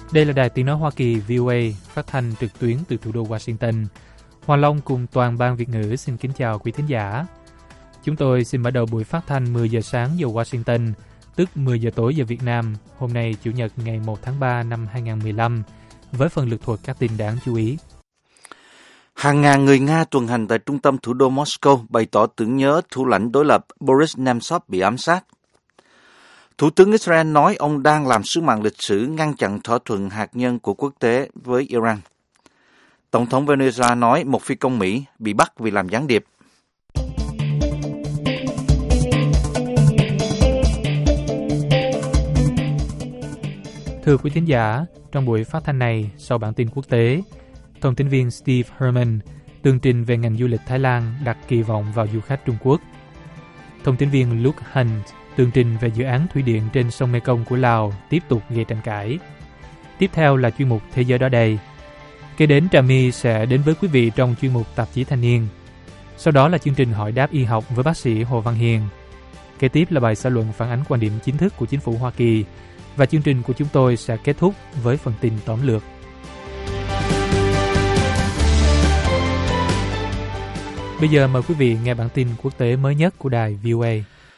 Đây là đài tiếng nói Hoa Kỳ VOA phát thanh trực tuyến từ thủ đô Washington. Hoàng Long cùng toàn ban Việt ngữ xin kính chào quý thính giả. Chúng tôi xin bắt đầu buổi phát thanh 10 giờ sáng giờ Washington, tức 10 giờ tối giờ Việt Nam, hôm nay Chủ nhật ngày 1 tháng 3 năm 2015, với phần lược thuật các tin đáng chú ý. Hàng ngàn người Nga tuần hành tại trung tâm thủ đô Moscow bày tỏ tưởng nhớ thủ lãnh đối lập Boris Nemtsov bị ám sát. Thủ tướng Israel nói ông đang làm sứ mạng lịch sử ngăn chặn thỏa thuận hạt nhân của quốc tế với Iran. Tổng thống Venezuela nói một phi công Mỹ bị bắt vì làm gián điệp. Thưa quý thính giả, trong buổi phát thanh này, sau bản tin quốc tế, thông tin viên Steve Herman tường trình về ngành du lịch Thái Lan đặt kỳ vọng vào du khách Trung Quốc. Thông tin viên Luke Hunt tường trình về dự án thủy điện trên sông Mekong của Lào tiếp tục gây tranh cãi. Tiếp theo là chuyên mục Thế giới đó đây. Kế đến Trà My sẽ đến với quý vị trong chuyên mục Tạp chí Thanh niên. Sau đó là chương trình Hỏi đáp y học với bác sĩ Hồ Văn Hiền. Kế tiếp là bài xã luận phản ánh quan điểm chính thức của chính phủ Hoa Kỳ. Và chương trình của chúng tôi sẽ kết thúc với phần tin tóm lược. Bây giờ mời quý vị nghe bản tin quốc tế mới nhất của đài VOA.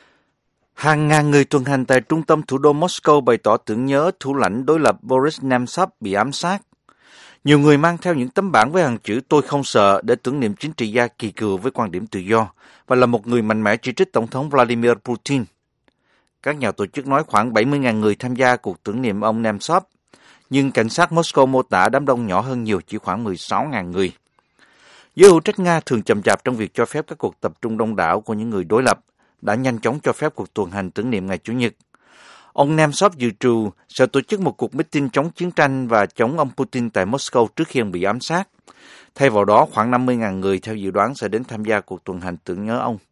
Hàng ngàn người tuần hành tại trung tâm thủ đô Moscow bày tỏ tưởng nhớ thủ lãnh đối lập Boris Nemtsov bị ám sát. Nhiều người mang theo những tấm bảng với hàng chữ "Tôi không sợ" để tưởng niệm chính trị gia kỳ cựu với quan điểm tự do và là một người mạnh mẽ chỉ trích Tổng thống Vladimir Putin. Các nhà tổ chức nói khoảng 70.000 người tham gia cuộc tưởng niệm ông Nemtsov, nhưng cảnh sát Moscow mô tả đám đông nhỏ hơn nhiều, chỉ khoảng 16.000 người. Giới hữu trách Nga thường chậm chạp trong việc cho phép các cuộc tập trung đông đảo của những người đối lập, đã nhanh chóng cho phép cuộc tuần hành tưởng niệm ngày Chủ nhật. Ông Nemtsov dự trù sẽ tổ chức một cuộc meeting chống chiến tranh và chống ông Putin tại Moscow trước khi ông bị ám sát. Thay vào đó, khoảng 50.000 người theo dự đoán sẽ đến tham gia cuộc tuần hành tưởng nhớ ông.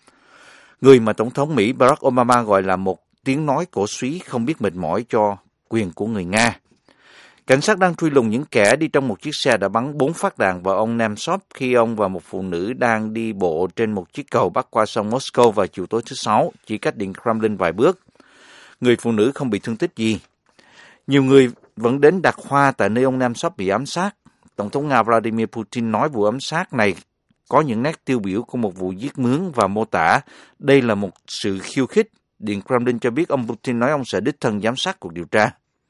Người mà Tổng thống Mỹ Barack Obama gọi là một tiếng nói cổ súy không biết mệt mỏi cho quyền của người Nga. Cảnh sát đang truy lùng những kẻ đi trong một chiếc xe đã bắn 4 phát đạn vào ông Nemtsov khi ông và một phụ nữ đang đi bộ trên một chiếc cầu bắc qua sông Moscow vào chiều tối thứ Sáu, chỉ cách Điện Kremlin vài bước. Người phụ nữ không bị thương tích gì. Nhiều người vẫn đến đặt hoa tại nơi ông Nemtsov bị ám sát. Tổng thống Nga Vladimir Putin nói vụ ám sát này có những nét tiêu biểu của một vụ giết mướn và mô tả đây là một sự khiêu khích. Điện Kremlin cho biết ông Putin nói ông sẽ đích thân giám sát cuộc điều tra.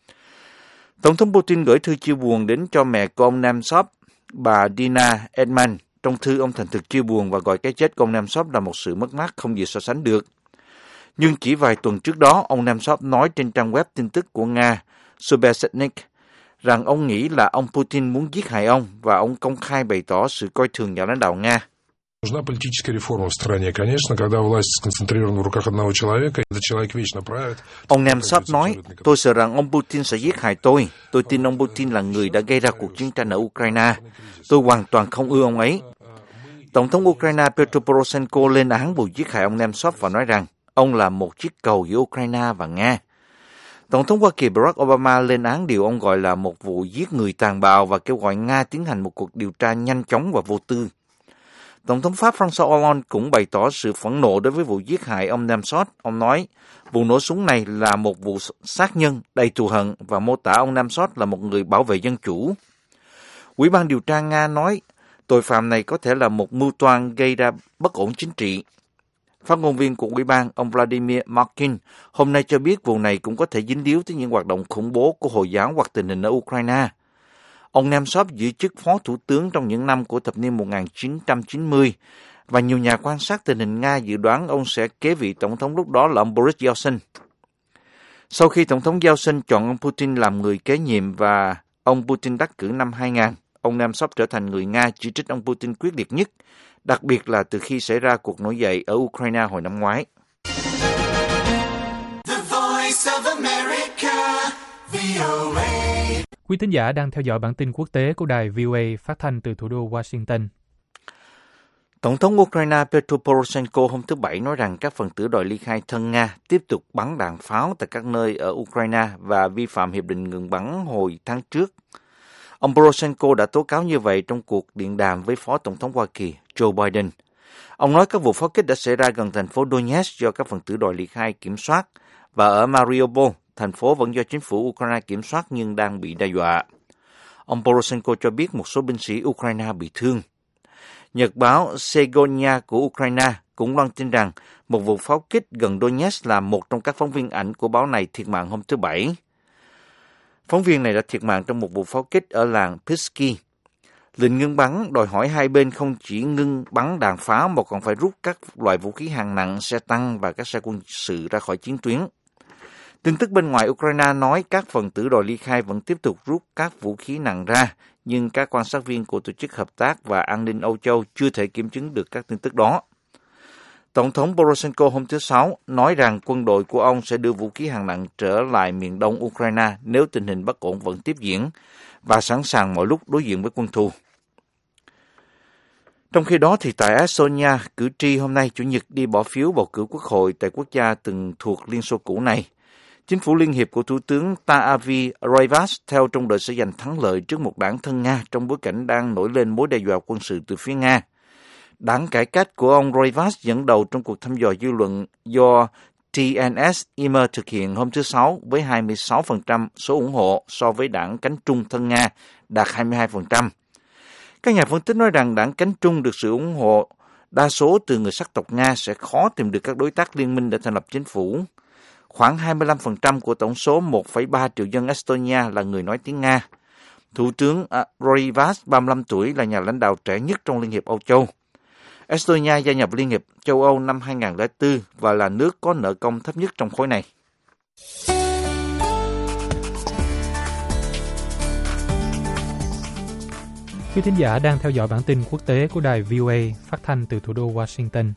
Tổng thống Putin gửi thư chia buồn đến cho mẹ của ông Nemtsov, bà Dina Edman. Trong thư, ông thành thực chia buồn và gọi cái chết của ông Nemtsov là một sự mất mát không gì so sánh được. Nhưng chỉ vài tuần trước đó, ông Nemtsov nói trên trang web tin tức của Nga, Subesnik, rằng ông nghĩ là ông Putin muốn giết hại ông và ông công khai bày tỏ sự coi thường nhà lãnh đạo Nga. Нужна политическая реформа в стране, конечно, когда власть сконцентрирована в руках одного человека, этот человек вечно правит. Ông Nemtsov nói, tôi sợ rằng ông Putin sẽ giết hại tôi. Tôi tin ông Putin là người đã gây ra cuộc chiến tranh ở Ukraine. Tôi hoàn toàn không ưa ông ấy. Tổng thống Ukraine Petro Poroshenko lên án vụ giết hại ông Nemtsov và nói rằng ông là một chiếc cầu giữa Ukraine và Nga. Tổng thống Hoa Kỳ Barack Obama lên án điều ông gọi là một vụ giết người tàn bạo và kêu gọi Nga tiến hành một cuộc điều tra nhanh chóng và vô tư. Tổng thống Pháp François Hollande cũng bày tỏ sự phẫn nộ đối với vụ giết hại ông Nemtsov. Ông nói, vụ nổ súng này là một vụ sát nhân đầy thù hận và mô tả ông Nemtsov là một người bảo vệ dân chủ. Ủy ban điều tra Nga nói, tội phạm này có thể là một mưu toan gây ra bất ổn chính trị. Phát ngôn viên của Ủy ban, ông Vladimir Markin, hôm nay cho biết vụ này cũng có thể dính líu tới những hoạt động khủng bố của Hồi giáo hoặc tình hình ở Ukraine. Ông Nemtsov giữ chức phó thủ tướng trong những năm của thập niên 1990 và nhiều nhà quan sát tình hình Nga dự đoán ông sẽ kế vị tổng thống lúc đó là ông Boris Yeltsin. Sau khi tổng thống Yeltsin chọn ông Putin làm người kế nhiệm và ông Putin đắc cử năm 2000, ông Nemtsov trở thành người Nga chỉ trích ông Putin quyết liệt nhất, đặc biệt là từ khi xảy ra cuộc nổi dậy ở Ukraine hồi năm ngoái. The Voice of America, VOA. Quý thính giả đang theo dõi bản tin quốc tế của đài VOA phát thanh từ thủ đô Washington. Tổng thống Ukraine Petro Poroshenko hôm thứ Bảy nói rằng các phần tử đòi ly khai thân Nga tiếp tục bắn đạn pháo tại các nơi ở Ukraine và vi phạm hiệp định ngừng bắn hồi tháng trước. Ông Poroshenko đã tố cáo như vậy trong cuộc điện đàm với Phó Tổng thống Hoa Kỳ Joe Biden. Ông nói các vụ pháo kích đã xảy ra gần thành phố Donetsk do các phần tử đòi ly khai kiểm soát và ở Mariupol, thành phố vẫn do chính phủ Ukraine kiểm soát nhưng đang bị đe dọa. Ông Poroshenko cho biết một số binh sĩ Ukraine bị thương. Nhật báo Segonia của Ukraine cũng loan tin rằng một vụ pháo kích gần Donetsk làm một trong các phóng viên ảnh của báo này thiệt mạng hôm thứ Bảy. Phóng viên này đã thiệt mạng trong một vụ pháo kích ở làng Pisky. Lệnh ngưng bắn đòi hỏi hai bên không chỉ ngưng bắn đạn pháo mà còn phải rút các loại vũ khí hạng nặng, xe tăng và các xe quân sự ra khỏi chiến tuyến. Tin tức bên ngoài Ukraine nói các phần tử đòi ly khai vẫn tiếp tục rút các vũ khí nặng ra, nhưng các quan sát viên của Tổ chức Hợp tác và An ninh Âu Châu chưa thể kiểm chứng được các tin tức đó. Tổng thống Poroshenko hôm thứ Sáu nói rằng quân đội của ông sẽ đưa vũ khí hạng nặng trở lại miền đông Ukraine nếu tình hình bất ổn vẫn tiếp diễn và sẵn sàng mọi lúc đối diện với quân thù. Trong khi đó, thì tại Estonia, cử tri hôm nay Chủ nhật đi bỏ phiếu bầu cử quốc hội tại quốc gia từng thuộc Liên Xô cũ này. Chính phủ liên hiệp của Thủ tướng Taavi Raivas theo trông đợi sẽ giành thắng lợi trước một đảng thân Nga trong bối cảnh đang nổi lên mối đe dọa quân sự từ phía Nga. Đảng cải cách của ông Raivas dẫn đầu trong cuộc thăm dò dư luận do TNS-Imer thực hiện hôm thứ Sáu với 26% số ủng hộ so với đảng cánh trung thân Nga đạt 22%. Các nhà phân tích nói rằng đảng cánh trung được sự ủng hộ đa số từ người sắc tộc Nga sẽ khó tìm được các đối tác liên minh để thành lập chính phủ. Khoảng 25% của tổng số 1,3 triệu dân Estonia là người nói tiếng Nga. Thủ tướng Raivas, 35 tuổi, là nhà lãnh đạo trẻ nhất trong Liên hiệp Âu Châu. Estonia gia nhập Liên hiệp châu Âu năm 2004 và là nước có nợ công thấp nhất trong khối này. Quý thính giả đang theo dõi bản tin quốc tế của đài VOA phát thanh từ thủ đô Washington.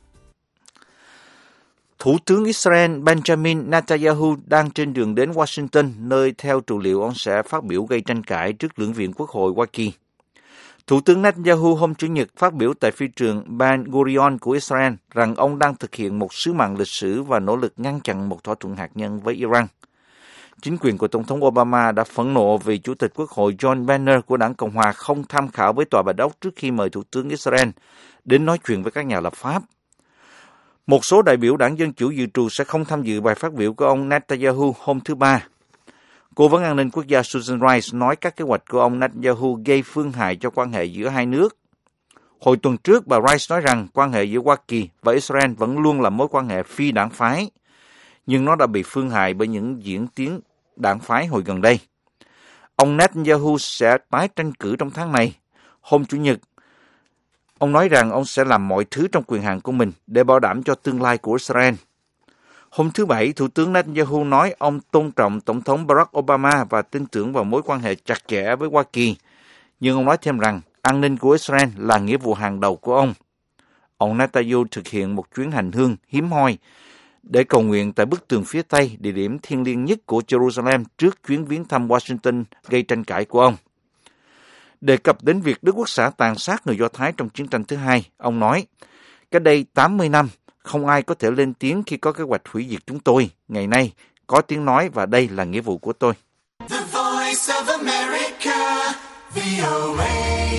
Thủ tướng Israel Benjamin Netanyahu đang trên đường đến Washington, nơi theo trù liệu ông sẽ phát biểu gây tranh cãi trước lưỡng viện Quốc hội Hoa Kỳ. Thủ tướng Netanyahu hôm Chủ nhật phát biểu tại phi trường Ben Gurion của Israel rằng ông đang thực hiện một sứ mạng lịch sử và nỗ lực ngăn chặn một thỏa thuận hạt nhân với Iran. Chính quyền của Tổng thống Obama đã phẫn nộ vì Chủ tịch Quốc hội John Boehner của Đảng Cộng hòa không tham khảo với Tòa Bạch Ốc trước khi mời Thủ tướng Israel đến nói chuyện với các nhà lập pháp. Một số đại biểu Đảng Dân Chủ dự trù sẽ không tham dự bài phát biểu của ông Netanyahu hôm thứ Ba. Cố vấn an ninh quốc gia Susan Rice nói các kế hoạch của ông Netanyahu gây phương hại cho quan hệ giữa hai nước. Hồi tuần trước, bà Rice nói rằng quan hệ giữa Hoa Kỳ và Israel vẫn luôn là mối quan hệ phi đảng phái, nhưng nó đã bị phương hại bởi những diễn tiến đảng phái hồi gần đây. Ông Netanyahu sẽ tái tranh cử trong tháng này. Hôm Chủ nhật, ông nói rằng ông sẽ làm mọi thứ trong quyền hạn của mình để bảo đảm cho tương lai của Israel. Hôm thứ Bảy, Thủ tướng Netanyahu nói ông tôn trọng Tổng thống Barack Obama và tin tưởng vào mối quan hệ chặt chẽ với Hoa Kỳ. Nhưng ông nói thêm rằng an ninh của Israel là nghĩa vụ hàng đầu của ông. Ông Netanyahu thực hiện một chuyến hành hương hiếm hoi để cầu nguyện tại bức tường phía Tây, địa điểm thiêng liêng nhất của Jerusalem trước chuyến viếng thăm Washington gây tranh cãi của ông. Đề cập đến việc Đức Quốc xã tàn sát người Do Thái trong chiến tranh thứ hai, ông nói, cách đây 80 năm, không ai có thể lên tiếng khi có kế hoạch hủy diệt chúng tôi. Ngày nay, có tiếng nói và đây là nghĩa vụ của tôi. The Voice of America, VOA.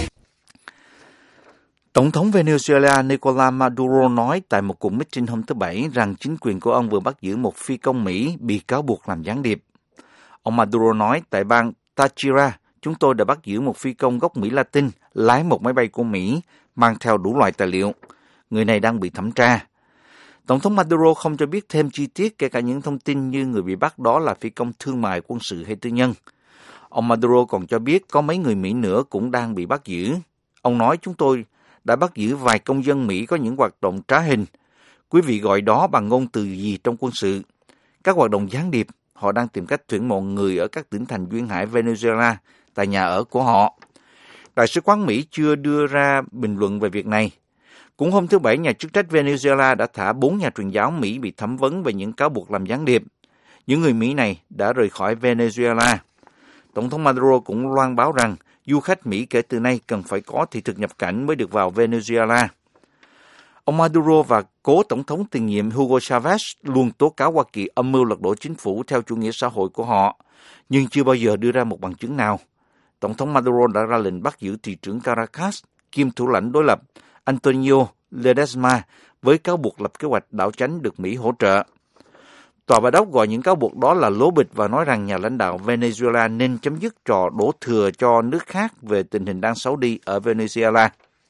Tổng thống Venezuela Nicolás Maduro nói tại một cuộc meeting hôm thứ Bảy rằng chính quyền của ông vừa bắt giữ một phi công Mỹ bị cáo buộc làm gián điệp. Ông Maduro nói tại bang Táchira, chúng tôi đã bắt giữ một phi công gốc Mỹ Latin lái một máy bay của Mỹ mang theo đủ loại tài liệu. Người này đang bị thẩm tra. Tổng thống Maduro không cho biết thêm chi tiết kể cả những thông tin như người bị bắt đó là phi công thương mại, quân sự hay tư nhân. Ông Maduro còn cho biết có mấy người Mỹ nữa cũng đang bị bắt giữ. Ông nói chúng tôi đã bắt giữ vài công dân Mỹ có những hoạt động trá hình. Quý vị gọi đó bằng ngôn từ gì trong quân sự? Các hoạt động gián điệp, họ đang tìm cách tuyển mộ người ở các tỉnh thành duyên hải Venezuela tại nhà ở của họ. Đại sứ quán Mỹ chưa đưa ra bình luận về việc này. Cũng hôm thứ Bảy, nhà chức trách Venezuela đã thả 4 nhà truyền giáo Mỹ bị thẩm vấn về những cáo buộc làm gián điệp. Những người Mỹ này đã rời khỏi Venezuela. Tổng thống Maduro cũng loan báo rằng du khách Mỹ kể từ nay cần phải có thị thực nhập cảnh mới được vào Venezuela. Ông Maduro và cố tổng thống tiền nhiệm Hugo Chavez luôn tố cáo Hoa Kỳ âm mưu lật đổ chính phủ theo chủ nghĩa xã hội của họ, nhưng chưa bao giờ đưa ra một bằng chứng nào. Tổng thống Maduro đã ra lệnh bắt giữ thị trưởng Caracas, kiêm thủ lãnh đối lập Antonio Ledesma với cáo buộc lập kế hoạch đảo chánh được Mỹ hỗ trợ. Tòa Bạch Ốc gọi những cáo buộc đó là lố bịch và nói rằng nhà lãnh đạo Venezuela nên chấm dứt trò đổ thừa cho nước khác về tình hình đang xấu đi ở Venezuela.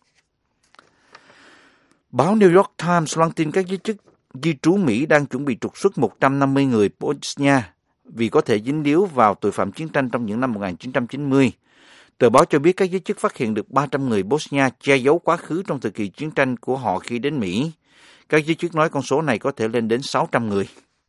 Báo New York Times loan tin các giới chức di trú Mỹ đang chuẩn bị trục xuất 150 người Bosnia vì có thể dính líu vào tội phạm chiến tranh trong những năm 1990. Tờ báo cho biết các giới chức phát hiện được 300 người Bosnia che giấu quá khứ trong thời kỳ chiến tranh của họ khi đến Mỹ. Các giới chức nói con số này có thể lên đến 600 người.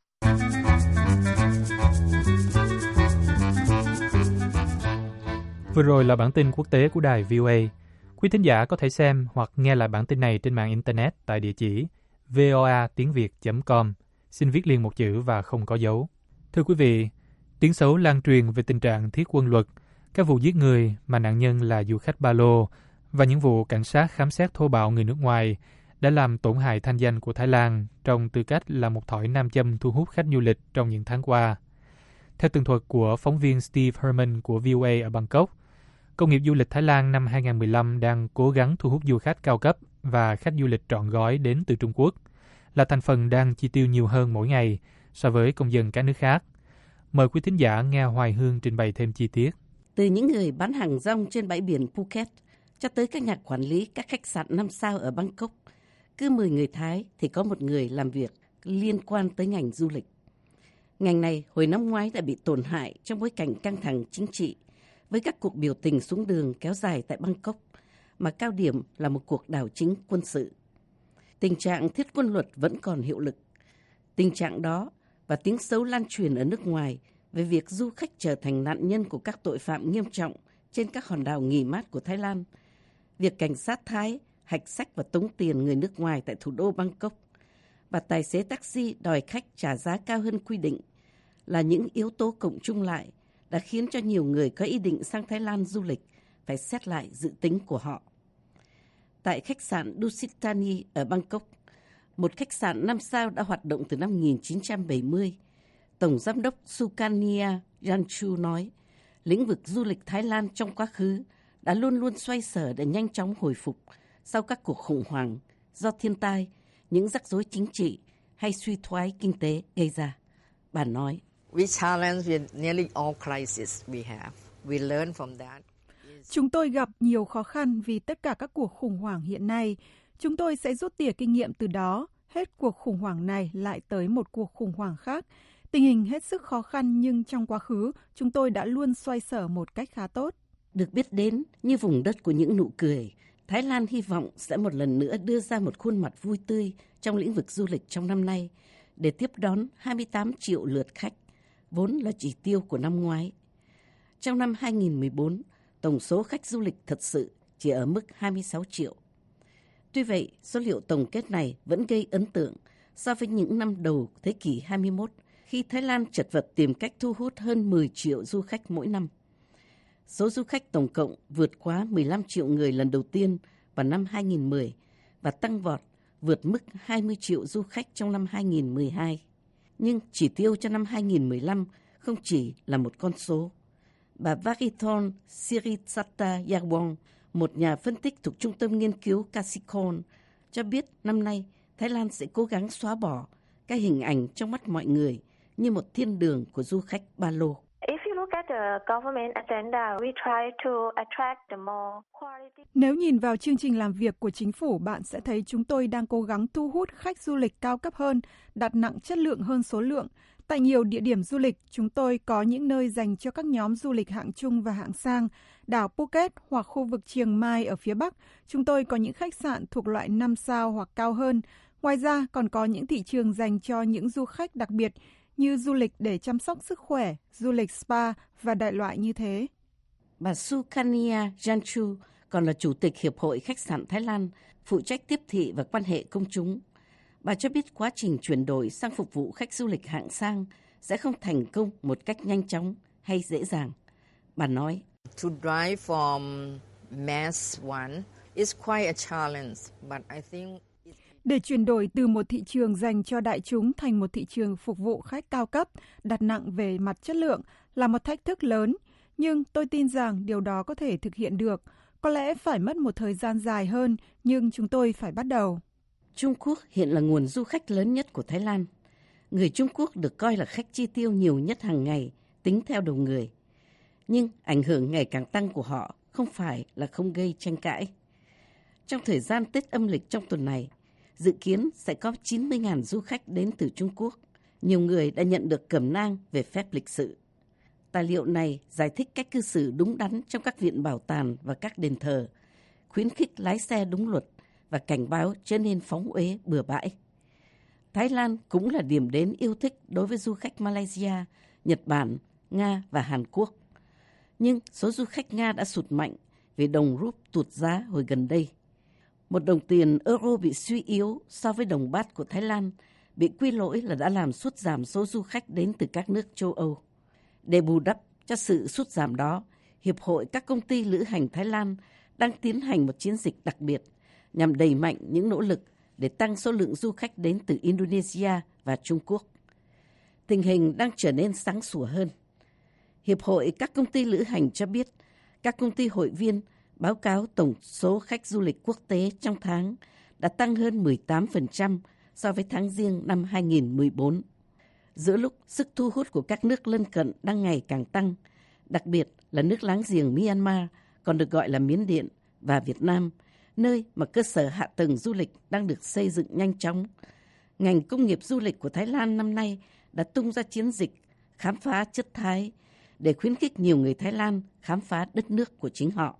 Vừa rồi là bản tin quốc tế của đài VOA. Quý thính giả có thể xem hoặc nghe lại bản tin này trên mạng Internet tại địa chỉ voatiengviet.com. Xin viết liền một chữ và không có dấu. Thưa quý vị, tiếng xấu lan truyền về tình trạng thiết quân luật, các vụ giết người mà nạn nhân là du khách Ba Lô và những vụ cảnh sát khám xét thô bạo người nước ngoài đã làm tổn hại thanh danh của Thái Lan trong tư cách là một thỏi nam châm thu hút khách du lịch trong những tháng qua. Theo tường thuật của phóng viên Steve Herman của VOA ở Bangkok, công nghiệp du lịch Thái Lan năm 2015 đang cố gắng thu hút du khách cao cấp và khách du lịch trọn gói đến từ Trung Quốc, là thành phần đang chi tiêu nhiều hơn mỗi ngày so với công dân các nước khác. Mời quý thính giả nghe Hoài Hương trình bày thêm chi tiết. Từ những người bán hàng rong trên bãi biển Phuket cho tới các nhà quản lý các khách sạn 5 sao ở Bangkok, cứ 10 người Thái thì có một người làm việc liên quan tới ngành du lịch. Ngành này hồi năm ngoái đã bị tổn hại trong bối cảnh căng thẳng chính trị với các cuộc biểu tình xuống đường kéo dài tại Bangkok, mà cao điểm là một cuộc đảo chính quân sự. Tình trạng thiết quân luật vẫn còn hiệu lực. Tình trạng đó và tiếng xấu lan truyền ở nước ngoài về việc du khách trở thành nạn nhân của các tội phạm nghiêm trọng trên các hòn đảo nghỉ mát của Thái Lan, việc cảnh sát Thái hạch sách và tống tiền người nước ngoài tại thủ đô Bangkok và tài xế taxi đòi khách trả giá cao hơn quy định là những yếu tố cộng chung lại đã khiến cho nhiều người có ý định sang Thái Lan du lịch phải xét lại dự tính của họ. Tại khách sạn Dusitani ở Bangkok, một khách sạn 5 sao đã hoạt động từ năm 1970, Tổng Giám đốc Sukania Yanchu nói, lĩnh vực du lịch Thái Lan trong quá khứ đã luôn luôn xoay sở để nhanh chóng hồi phục sau các cuộc khủng hoảng do thiên tai, những rắc rối chính trị hay suy thoái kinh tế gây ra. Bà nói, chúng tôi gặp nhiều khó khăn vì tất cả các cuộc khủng hoảng hiện nay. Chúng tôi sẽ rút tỉa kinh nghiệm từ đó. Hết cuộc khủng hoảng này lại tới một cuộc khủng hoảng khác. Tình hình hết sức khó khăn nhưng trong quá khứ, chúng tôi đã luôn xoay sở một cách khá tốt. Được biết đến như vùng đất của những nụ cười, Thái Lan hy vọng sẽ một lần nữa đưa ra một khuôn mặt vui tươi trong lĩnh vực du lịch trong năm nay để tiếp đón 28 triệu lượt khách, vốn là chỉ tiêu của năm ngoái. Trong năm 2014, tổng số khách du lịch thật sự chỉ ở mức 26 triệu. Tuy vậy, số liệu tổng kết này vẫn gây ấn tượng so với những năm đầu thế kỷ 21, khi Thái Lan chật vật tìm cách thu hút hơn 10 triệu du khách mỗi năm. Số du khách tổng cộng vượt quá 15 triệu người lần đầu tiên vào năm 2010 và tăng vọt vượt mức 20 triệu du khách trong năm 2012. Nhưng chỉ tiêu cho năm 2015 không chỉ là một con số. Bà Varithon Siritsata Yawong, một nhà phân tích thuộc Trung tâm Nghiên cứu Kashikon, cho biết năm nay Thái Lan sẽ cố gắng xóa bỏ cái hình ảnh trong mắt mọi người như một thiên đường của du khách Ba Lô. Nếu nhìn vào chương trình làm việc của chính phủ, bạn sẽ thấy chúng tôi đang cố gắng thu hút khách du lịch cao cấp hơn, đặt nặng chất lượng hơn số lượng. Tại nhiều địa điểm du lịch, chúng tôi có những nơi dành cho các nhóm du lịch hạng trung và hạng sang. Đảo Phuket hoặc khu vực Chiang Mai ở phía Bắc, chúng tôi có những khách sạn thuộc loại 5 sao hoặc cao hơn. Ngoài ra, còn có những thị trường dành cho những du khách đặc biệt như du lịch để chăm sóc sức khỏe, du lịch spa và đại loại như thế. Bà Sukania Yanchu còn là Chủ tịch Hiệp hội Khách sạn Thái Lan, phụ trách tiếp thị và quan hệ công chúng. Bà cho biết quá trình chuyển đổi sang phục vụ khách du lịch hạng sang sẽ không thành công một cách nhanh chóng hay dễ dàng. Bà nói, To drive from mass one is quite a challenge, but I think để chuyển đổi từ một thị trường dành cho đại chúng thành một thị trường phục vụ khách cao cấp, đặt nặng về mặt chất lượng là một thách thức lớn, nhưng tôi tin rằng điều đó có thể thực hiện được. Có lẽ phải mất một thời gian dài hơn, nhưng chúng tôi phải bắt đầu. Trung Quốc hiện là nguồn du khách lớn nhất của Thái Lan. Người Trung Quốc được coi là khách chi tiêu nhiều nhất hàng ngày, tính theo đầu người. Nhưng ảnh hưởng ngày càng tăng của họ không phải là không gây tranh cãi. Trong thời gian Tết âm lịch trong tuần này, dự kiến sẽ có 90.000 du khách đến từ Trung Quốc. Nhiều người đã nhận được cẩm nang về phép lịch sự. Tài liệu này giải thích cách cư xử đúng đắn trong các viện bảo tàng và các đền thờ, khuyến khích lái xe đúng luật và cảnh báo chớ nên phóng uế bừa bãi. Thái Lan cũng là điểm đến yêu thích đối với du khách Malaysia, Nhật Bản, Nga và Hàn Quốc. Nhưng số du khách Nga đã sụt mạnh vì đồng rúp tụt giá hồi gần đây. Một đồng tiền euro bị suy yếu so với đồng baht của Thái Lan bị quy lỗi là đã làm sút giảm số du khách đến từ các nước châu Âu. Để bù đắp cho sự sút giảm đó, Hiệp hội các công ty lữ hành Thái Lan đang tiến hành một chiến dịch đặc biệt nhằm đẩy mạnh những nỗ lực để tăng số lượng du khách đến từ Indonesia và Trung Quốc. Tình hình đang trở nên sáng sủa hơn. Hiệp hội các công ty lữ hành cho biết các công ty hội viên báo cáo tổng số khách du lịch quốc tế trong tháng đã tăng hơn 18% so với tháng Giêng năm 2014. Giữa lúc sức thu hút của các nước lân cận đang ngày càng tăng, đặc biệt là nước láng giềng Myanmar, còn được gọi là Miến Điện, và Việt Nam, nơi mà cơ sở hạ tầng du lịch đang được xây dựng nhanh chóng. Ngành công nghiệp du lịch của Thái Lan năm nay đã tung ra chiến dịch khám phá chất Thái để khuyến khích nhiều người Thái Lan khám phá đất nước của chính họ.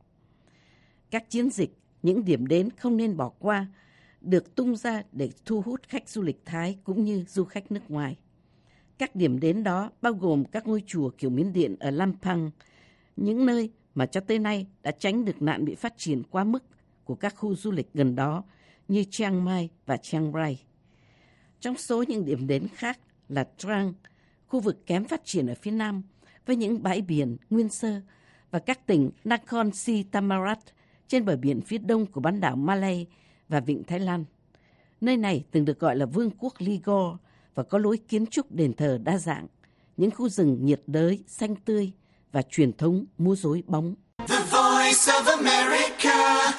Các chiến dịch, những điểm đến không nên bỏ qua, được tung ra để thu hút khách du lịch Thái cũng như du khách nước ngoài. Các điểm đến đó bao gồm các ngôi chùa kiểu Miến Điện ở Lampang, những nơi mà cho tới nay đã tránh được nạn bị phát triển quá mức của các khu du lịch gần đó như Chiang Mai và Chiang Rai. Trong số những điểm đến khác là Trang, khu vực kém phát triển ở phía nam với những bãi biển nguyên sơ, và các tỉnh Nakhon Si Thammarat trên bờ biển phía đông của bán đảo Malay và vịnh Thái Lan. Nơi này từng được gọi là Vương quốc Ligor và có lối kiến trúc đền thờ đa dạng, những khu rừng nhiệt đới xanh tươi và truyền thống múa rối bóng. The Voice of America,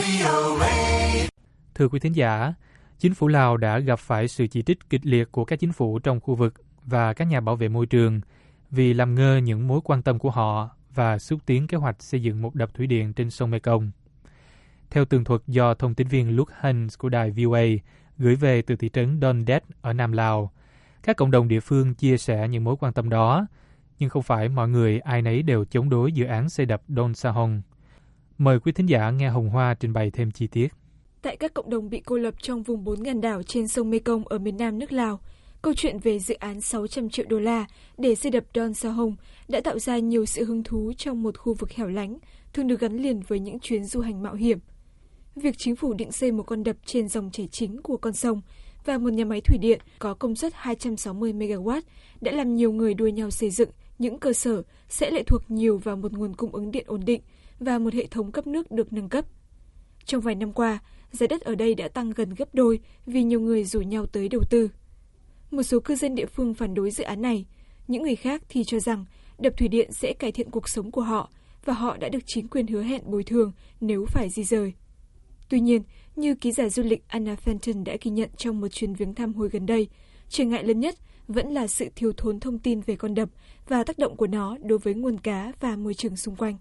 VOA. Thưa quý thính giả, chính phủ Lào đã gặp phải sự chỉ trích kịch liệt của các chính phủ trong khu vực và các nhà bảo vệ môi trường vì làm ngơ những mối quan tâm của họ và xúc tiến kế hoạch xây dựng một đập thủy điện trên sông Mekong. Theo tường thuật do thông tín viên Luke Hans của đài VOA gửi về từ thị trấn Don Det ở Nam Lào, các cộng đồng địa phương chia sẻ những mối quan tâm đó, nhưng không phải mọi người ai nấy đều chống đối dự án xây đập Don Sahong. Mời quý thính giả nghe Hồng Hoa trình bày thêm chi tiết. Tại các cộng đồng bị cô lập trong vùng 4.000 đảo trên sông Mekong ở miền nam nước Lào, câu chuyện về dự án 600 triệu đô la để xây đập Don Sahong đã tạo ra nhiều sự hứng thú trong một khu vực hẻo lánh, thường được gắn liền với những chuyến du hành mạo hiểm. Việc chính phủ định xây một con đập trên dòng chảy chính của con sông và một nhà máy thủy điện có công suất 260 MW đã làm nhiều người đua nhau xây dựng những cơ sở sẽ lệ thuộc nhiều vào một nguồn cung ứng điện ổn định và một hệ thống cấp nước được nâng cấp. Trong vài năm qua, giá đất ở đây đã tăng gần gấp đôi vì nhiều người rủ nhau tới đầu tư. Một số cư dân địa phương phản đối dự án này, những người khác thì cho rằng đập thủy điện sẽ cải thiện cuộc sống của họ và họ đã được chính quyền hứa hẹn bồi thường nếu phải di dời. Tuy nhiên, như ký giả du lịch Anna Fenton đã ghi nhận trong một chuyến viếng thăm hồi gần đây, trở ngại lớn nhất vẫn là sự thiếu thốn thông tin về con đập và tác động của nó đối với nguồn cá và môi trường xung quanh.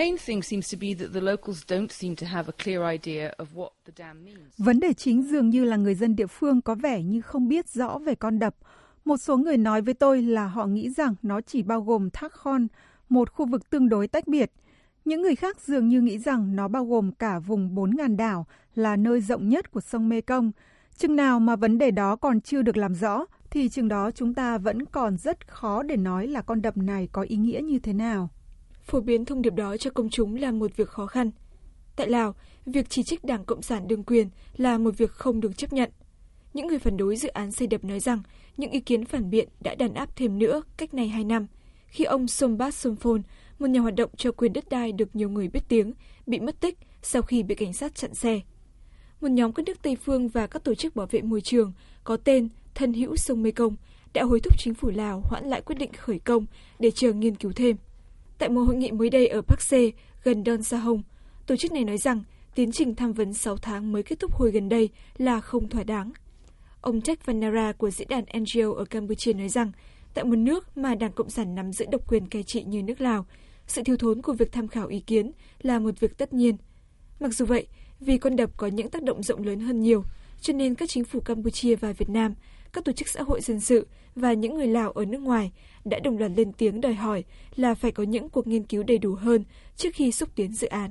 Vấn đề chính dường như là người dân địa phương có vẻ như không biết rõ về con đập. Một số người nói với tôi là họ nghĩ rằng nó chỉ bao gồm thác Khon, một khu vực tương đối tách biệt. Những người khác dường như nghĩ rằng nó bao gồm cả vùng 4.000 đảo là nơi rộng nhất của sông Mekong. Chừng nào mà vấn đề đó còn chưa được làm rõ, thì chừng đó chúng ta vẫn còn rất khó để nói là con đập này có ý nghĩa như thế nào. Phổ biến thông điệp đó cho công chúng là một việc khó khăn. Tại Lào, việc chỉ trích Đảng Cộng sản đương quyền là một việc không được chấp nhận. Những người phản đối dự án xây đập nói rằng những ý kiến phản biện đã đàn áp thêm nữa cách nay 2 năm, khi ông Sombath Somphone, một nhà hoạt động cho quyền đất đai được nhiều người biết tiếng, bị mất tích sau khi bị cảnh sát chặn xe. Một nhóm các nước Tây phương và các tổ chức bảo vệ môi trường có tên Thân hữu sông Mekong đã hối thúc chính phủ Lào hoãn lại quyết định khởi công để chờ nghiên cứu thêm. Tại một hội nghị mới đây ở Park Se, gần Don Sahong, tổ chức này nói rằng tiến trình tham vấn 6 tháng mới kết thúc hồi gần đây là không thỏa đáng. Ông Thech Vanara của diễn đàn NGO ở Campuchia nói rằng, tại một nước mà Đảng Cộng sản nắm giữ độc quyền cai trị như nước Lào, sự thiếu thốn của việc tham khảo ý kiến là một việc tất nhiên. Mặc dù vậy, vì con đập có những tác động rộng lớn hơn nhiều, cho nên các chính phủ Campuchia và Việt Nam, các tổ chức xã hội dân sự và những người Lào ở nước ngoài đã đồng loạt lên tiếng đòi hỏi là phải có những cuộc nghiên cứu đầy đủ hơn trước khi xúc tiến dự án.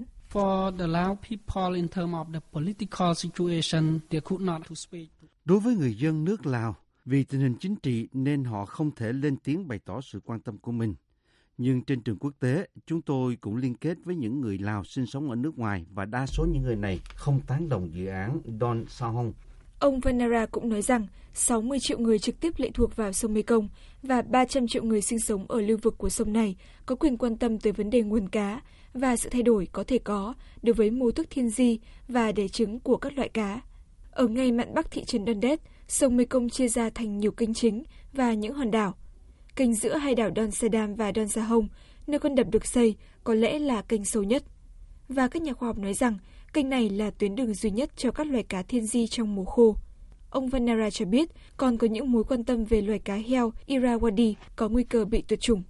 Đối với người dân nước Lào, vì tình hình chính trị nên họ không thể lên tiếng bày tỏ sự quan tâm của mình. Nhưng trên trường quốc tế, chúng tôi cũng liên kết với những người Lào sinh sống ở nước ngoài và đa số những người này không tán đồng dự án Don Sahong. Ông Vanara cũng nói rằng 60 triệu người trực tiếp lệ thuộc vào sông Mekong và 300 triệu người sinh sống ở lưu vực của sông này có quyền quan tâm tới vấn đề nguồn cá và sự thay đổi có thể có đối với mô thức thiên di và đẻ trứng của các loại cá. Ở ngay mạn bắc thị trấn Dondet, sông Mekong chia ra thành nhiều kênh chính và những hòn đảo. Kênh giữa hai đảo Don Sadam và Don Sahong, nơi con đập được xây, có lẽ là kênh sâu nhất. Và các nhà khoa học nói rằng kênh này là tuyến đường duy nhất cho các loài cá thiên di trong mùa khô. Ông Vanara cho biết còn có những mối quan tâm về loài cá heo Irrawaddy có nguy cơ bị tuyệt chủng.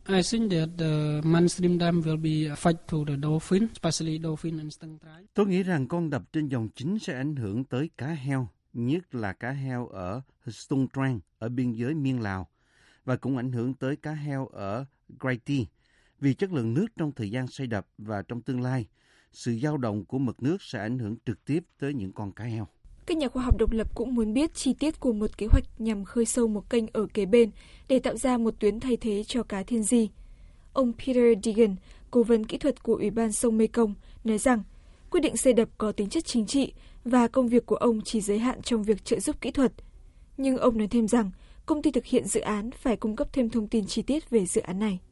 Tôi nghĩ rằng con đập trên dòng chính sẽ ảnh hưởng tới cá heo, nhất là cá heo ở Stung Treng ở biên giới Miên Lào, và cũng ảnh hưởng tới cá heo ở Graiti vì chất lượng nước trong thời gian xây đập và trong tương lai. Sự dao động của mực nước sẽ ảnh hưởng trực tiếp tới những con cá heo. Các nhà khoa học độc lập cũng muốn biết chi tiết của một kế hoạch nhằm khơi sâu một kênh ở kế bên để tạo ra một tuyến thay thế cho cá thiên di. Ông Peter Deegan, cố vấn kỹ thuật của Ủy ban sông Mekong, nói rằng quyết định xây đập có tính chất chính trị và công việc của ông chỉ giới hạn trong việc trợ giúp kỹ thuật. Nhưng ông nói thêm rằng công ty thực hiện dự án phải cung cấp thêm thông tin chi tiết về dự án này.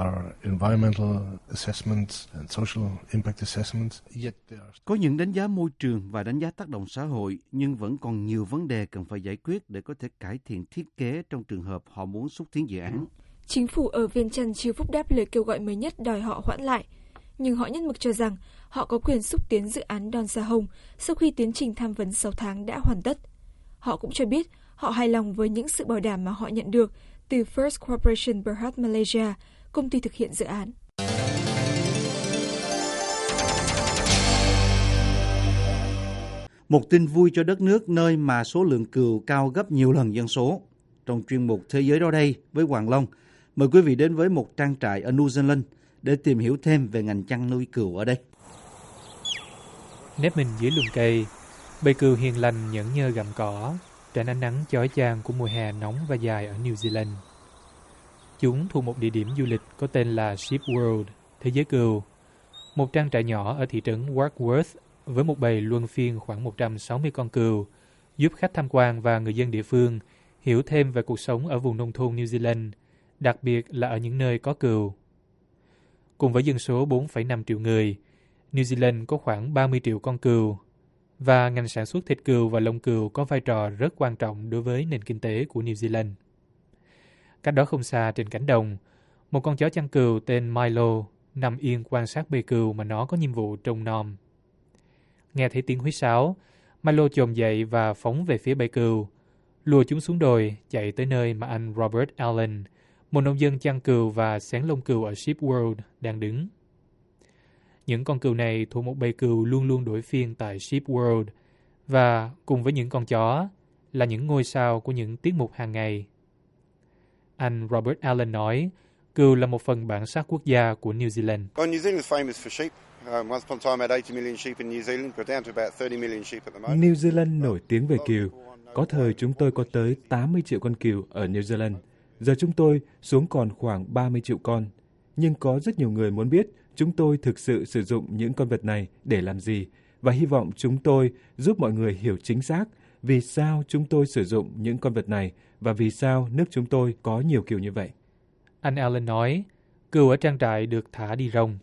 Có những đánh giá môi trường và đánh giá tác động xã hội, nhưng vẫn còn nhiều vấn đề cần phải giải quyết để có thể cải thiện thiết kế trong trường hợp họ muốn xúc tiến dự án. Chính phủ ở Viêng Chăn chưa phúc đáp lời kêu gọi mới nhất đòi họ hoãn lại, nhưng họ nhất mực cho rằng họ có quyền xúc tiến dự án Don Sahong sau khi tiến trình tham vấn 6 tháng đã hoàn tất. Họ cũng cho biết họ hài lòng với những sự bảo đảm mà họ nhận được từ First Corporation Berhad Malaysia, công ty thực hiện dự án. Một tin vui cho đất nước nơi mà số lượng cừu cao gấp nhiều lần dân số. Trong chuyên mục Thế giới đó đây với Hoàng Long, mời quý vị đến với một trang trại ở New Zealand để tìm hiểu thêm về ngành chăn nuôi cừu ở đây. Nép mình dưới lùm cây, bầy cừu hiền lành nhẫn nhơ gặm cỏ, tránh ánh nắng chói chang của mùa hè nóng và dài ở New Zealand. Chúng thuộc một địa điểm du lịch có tên là Sheep World, thế giới cừu, một trang trại nhỏ ở thị trấn Warkworth với một bầy luân phiên khoảng 160 con cừu, giúp khách tham quan và người dân địa phương hiểu thêm về cuộc sống ở vùng nông thôn New Zealand, đặc biệt là ở những nơi có cừu. Cùng với dân số 4,5 triệu người, New Zealand có khoảng 30 triệu con cừu, và ngành sản xuất thịt cừu và lông cừu có vai trò rất quan trọng đối với nền kinh tế của New Zealand. Cách đó không xa trên cánh đồng, một con chó chăn cừu tên Milo nằm yên quan sát bầy cừu mà nó có nhiệm vụ trông nom. Nghe thấy tiếng huýt sáo, Milo chồm dậy và phóng về phía bầy cừu, lùa chúng xuống đồi, chạy tới nơi mà anh Robert Allen, một nông dân chăn cừu và xén lông cừu ở Sheep World, đang đứng. Những con cừu này thuộc một bầy cừu luôn luôn đổi phiên tại Sheep World, và cùng với những con chó là những ngôi sao của những tiết mục hàng ngày. Anh Robert Allen nói, cừu là một phần bản sắc quốc gia của New Zealand. New Zealand nổi tiếng về cừu. Có thời chúng tôi có tới 80 triệu con cừu ở New Zealand. Giờ chúng tôi xuống còn khoảng 30 triệu con. Nhưng có rất nhiều người muốn biết chúng tôi thực sự sử dụng những con vật này để làm gì, và hy vọng chúng tôi giúp mọi người hiểu chính xác vì sao chúng tôi sử dụng những con vật này và vì sao nước chúng tôi có nhiều cừu như vậy. Anh Allen nói, cừu ở trang trại được thả đi rong.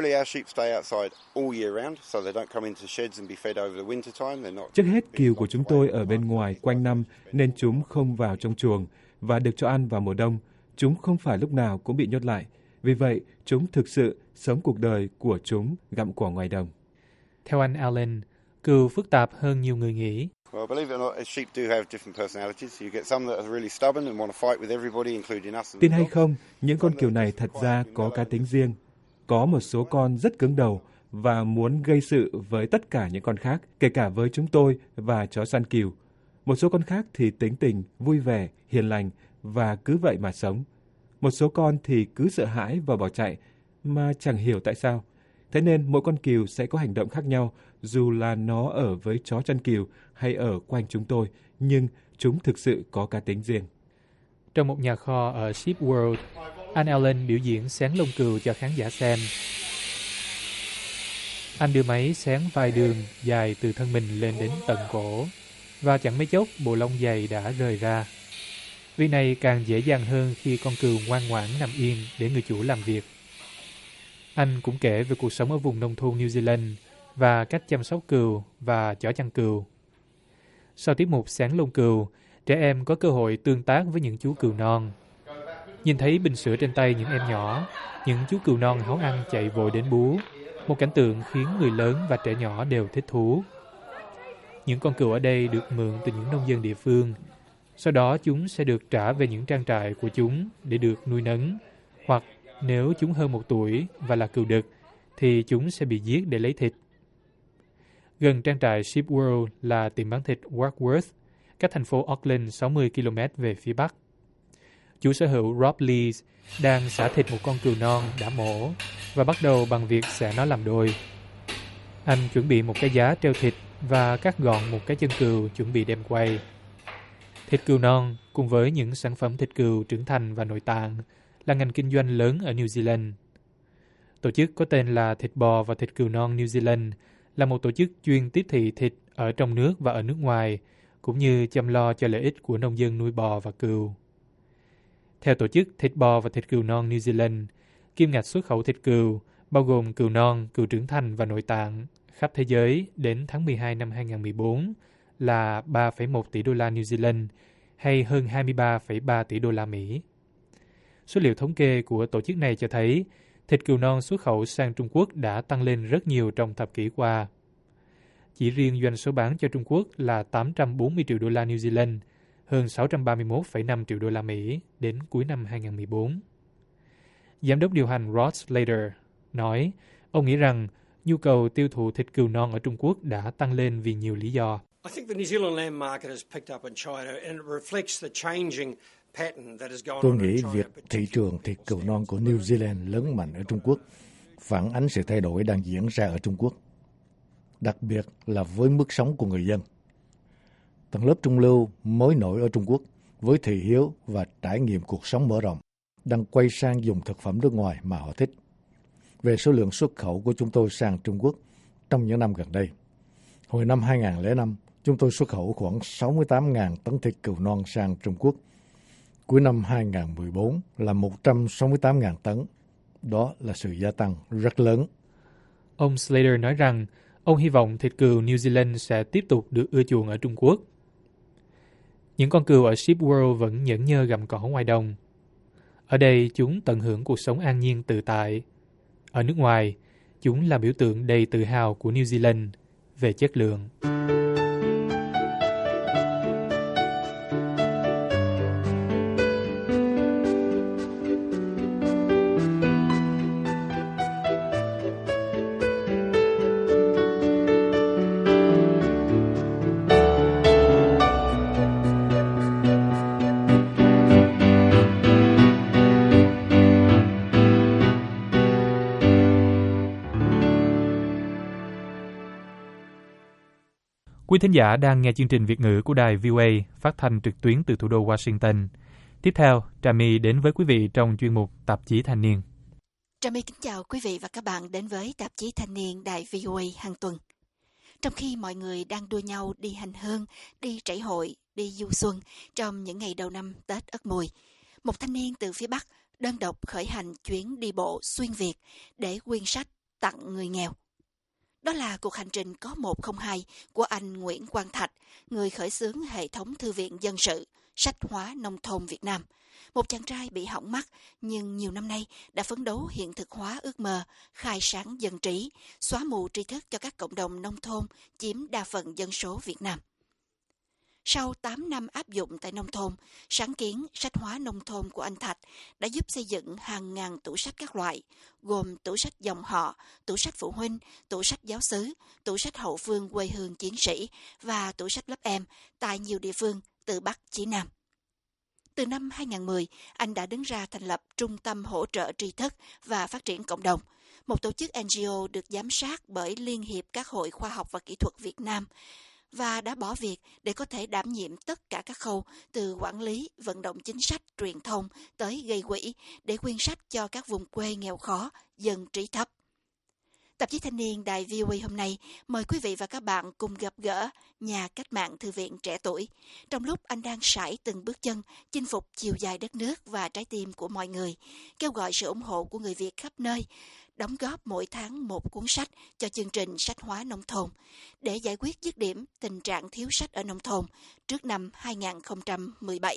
Trước hết, cừu của chúng tôi ở bên ngoài quanh năm nên chúng không vào trong chuồng và được cho ăn vào mùa đông. Chúng không phải lúc nào cũng bị nhốt lại. Vì vậy, chúng thực sự sống cuộc đời của chúng gặm cỏ ngoài đồng. Theo anh Allen, cừu phức tạp hơn nhiều người nghĩ. Well, believe it or not, sheep do have different personalities. You get some that are really stubborn and want to fight with everybody, including us. Tin hay không, những con cừu này thật ra có cá tính riêng. Có một số con rất cứng đầu và muốn gây sự với tất cả những con khác, kể cả với chúng tôi và chó săn cừu. Một số con khác thì tính tình, vui vẻ, hiền lành và cứ vậy mà sống. Một số con thì cứ sợ hãi và bỏ chạy mà chẳng hiểu tại sao. Thế nên mỗi con cừu sẽ có hành động khác nhau, dù là nó ở với chó chăn cừu hay ở quanh chúng tôi, nhưng chúng thực sự có cá tính riêng. Trong một nhà kho ở Sheep World, anh Allen biểu diễn xén lông cừu cho khán giả xem. Anh đưa máy xén vài đường dài từ thân mình lên đến tận cổ, và chẳng mấy chốc bộ lông dày đã rời ra. Việc này càng dễ dàng hơn khi con cừu ngoan ngoãn nằm yên để người chủ làm việc. Anh cũng kể về cuộc sống ở vùng nông thôn New Zealand và cách chăm sóc cừu và chó chăn cừu. Sau tiết mục xén lông cừu, trẻ em có cơ hội tương tác với những chú cừu non. Nhìn thấy bình sữa trên tay những em nhỏ, những chú cừu non háu ăn chạy vội đến bú, một cảnh tượng khiến người lớn và trẻ nhỏ đều thích thú. Những con cừu ở đây được mượn từ những nông dân địa phương. Sau đó chúng sẽ được trả về những trang trại của chúng để được nuôi nấng, hoặc nếu chúng hơn 1 tuổi và là cừu đực, thì chúng sẽ bị giết để lấy thịt. Gần trang trại Sheep World là tiệm bán thịt Warkworth, cách thành phố Auckland 60 km về phía bắc. Chủ sở hữu Rob Lees đang xả thịt một con cừu non đã mổ và bắt đầu bằng việc xẻ nó làm đôi. Anh chuẩn bị một cái giá treo thịt và cắt gọn một cái chân cừu chuẩn bị đem quay. Thịt cừu non cùng với những sản phẩm thịt cừu trưởng thành và nội tạng là ngành kinh doanh lớn ở New Zealand. Tổ chức có tên là Thịt bò và thịt cừu non New Zealand là một tổ chức chuyên tiếp thị thịt ở trong nước và ở nước ngoài, cũng như chăm lo cho lợi ích của nông dân nuôi bò và cừu. Theo tổ chức Thịt bò và thịt cừu non New Zealand, kim ngạch xuất khẩu thịt cừu, bao gồm cừu non, cừu trưởng thành và nội tạng, khắp thế giới đến tháng 12 năm 2014 là 3,1 tỷ đô la New Zealand, hay hơn 23,3 tỷ đô la Mỹ. Số liệu thống kê của tổ chức này cho thấy thịt cừu non xuất khẩu sang Trung Quốc đã tăng lên rất nhiều trong thập kỷ qua. Chỉ riêng doanh số bán cho Trung Quốc là 840 triệu đô la New Zealand, hơn 631,5 triệu đô la Mỹ đến cuối năm 2014. Giám đốc điều hành Rod Slater nói, ông nghĩ rằng nhu cầu tiêu thụ thịt cừu non ở Trung Quốc đã tăng lên vì nhiều lý do. Tôi nghĩ việc thị trường thịt cừu non của New Zealand lớn mạnh ở Trung Quốc phản ánh sự thay đổi đang diễn ra ở Trung Quốc, đặc biệt là với mức sống của người dân. Tầng lớp trung lưu mới nổi ở Trung Quốc với thị hiếu và trải nghiệm cuộc sống mở rộng đang quay sang dùng thực phẩm nước ngoài mà họ thích. Về số lượng xuất khẩu của chúng tôi sang Trung Quốc trong những năm gần đây, hồi năm 2005, chúng tôi xuất khẩu khoảng 68.000 tấn thịt cừu non sang Trung Quốc. Cuối năm 2014 là 168.000 tấn. Đó là sự gia tăng rất lớn. Ông Slater nói rằng ông hy vọng thịt cừu New Zealand sẽ tiếp tục được ưa chuộng ở Trung Quốc. Những con cừu ở Sheep World vẫn nhẫn nhơ gặm cỏ ngoài đồng. Ở đây chúng tận hưởng cuộc sống an nhiên tự tại. Ở nước ngoài, chúng là biểu tượng đầy tự hào của New Zealand về chất lượng. Quý thính giả đang nghe chương trình Việt ngữ của đài VOA phát thanh trực tuyến từ thủ đô Washington. Tiếp theo, Trà My đến với quý vị trong chuyên mục Tạp chí Thanh niên. Trà My kính chào quý vị và các bạn đến với Tạp chí Thanh niên đài VOA hàng tuần. Trong khi mọi người đang đua nhau đi hành hương, đi trải hội, đi du xuân trong những ngày đầu năm Tết Ất Mùi, một thanh niên từ phía Bắc đơn độc khởi hành chuyến đi bộ xuyên Việt để quyên sách tặng người nghèo. Đó là cuộc hành trình có 102 của anh Nguyễn Quang Thạch, người khởi xướng hệ thống thư viện dân sự, sách hóa nông thôn Việt Nam. Một chàng trai bị hỏng mắt nhưng nhiều năm nay đã phấn đấu hiện thực hóa ước mơ, khai sáng dân trí, xóa mù tri thức cho các cộng đồng nông thôn chiếm đa phần dân số Việt Nam. Sau 8 năm áp dụng tại nông thôn, sáng kiến sách hóa nông thôn của anh Thạch đã giúp xây dựng hàng ngàn tủ sách các loại, gồm tủ sách dòng họ, tủ sách phụ huynh, tủ sách giáo xứ, tủ sách hậu phương quê hương chiến sĩ và tủ sách lớp em tại nhiều địa phương từ Bắc chí Nam. Từ năm 2010, anh đã đứng ra thành lập Trung tâm Hỗ trợ Tri thức và Phát triển Cộng đồng, một tổ chức NGO được giám sát bởi Liên hiệp các hội khoa học và kỹ thuật Việt Nam, và đã bỏ việc để có thể đảm nhiệm tất cả các khâu từ quản lý, vận động chính sách, truyền thông tới gây quỹ để quyên sách cho các vùng quê nghèo khó, dân trí thấp. Tạp chí Thanh niên Đài VOA hôm nay mời quý vị và các bạn cùng gặp gỡ nhà cách mạng thư viện trẻ tuổi, trong lúc anh đang sải từng bước chân chinh phục chiều dài đất nước và trái tim của mọi người, kêu gọi sự ủng hộ của người Việt khắp nơi, đóng góp mỗi tháng một cuốn sách cho chương trình sách hóa nông thôn, để giải quyết dứt điểm tình trạng thiếu sách ở nông thôn trước năm 2017.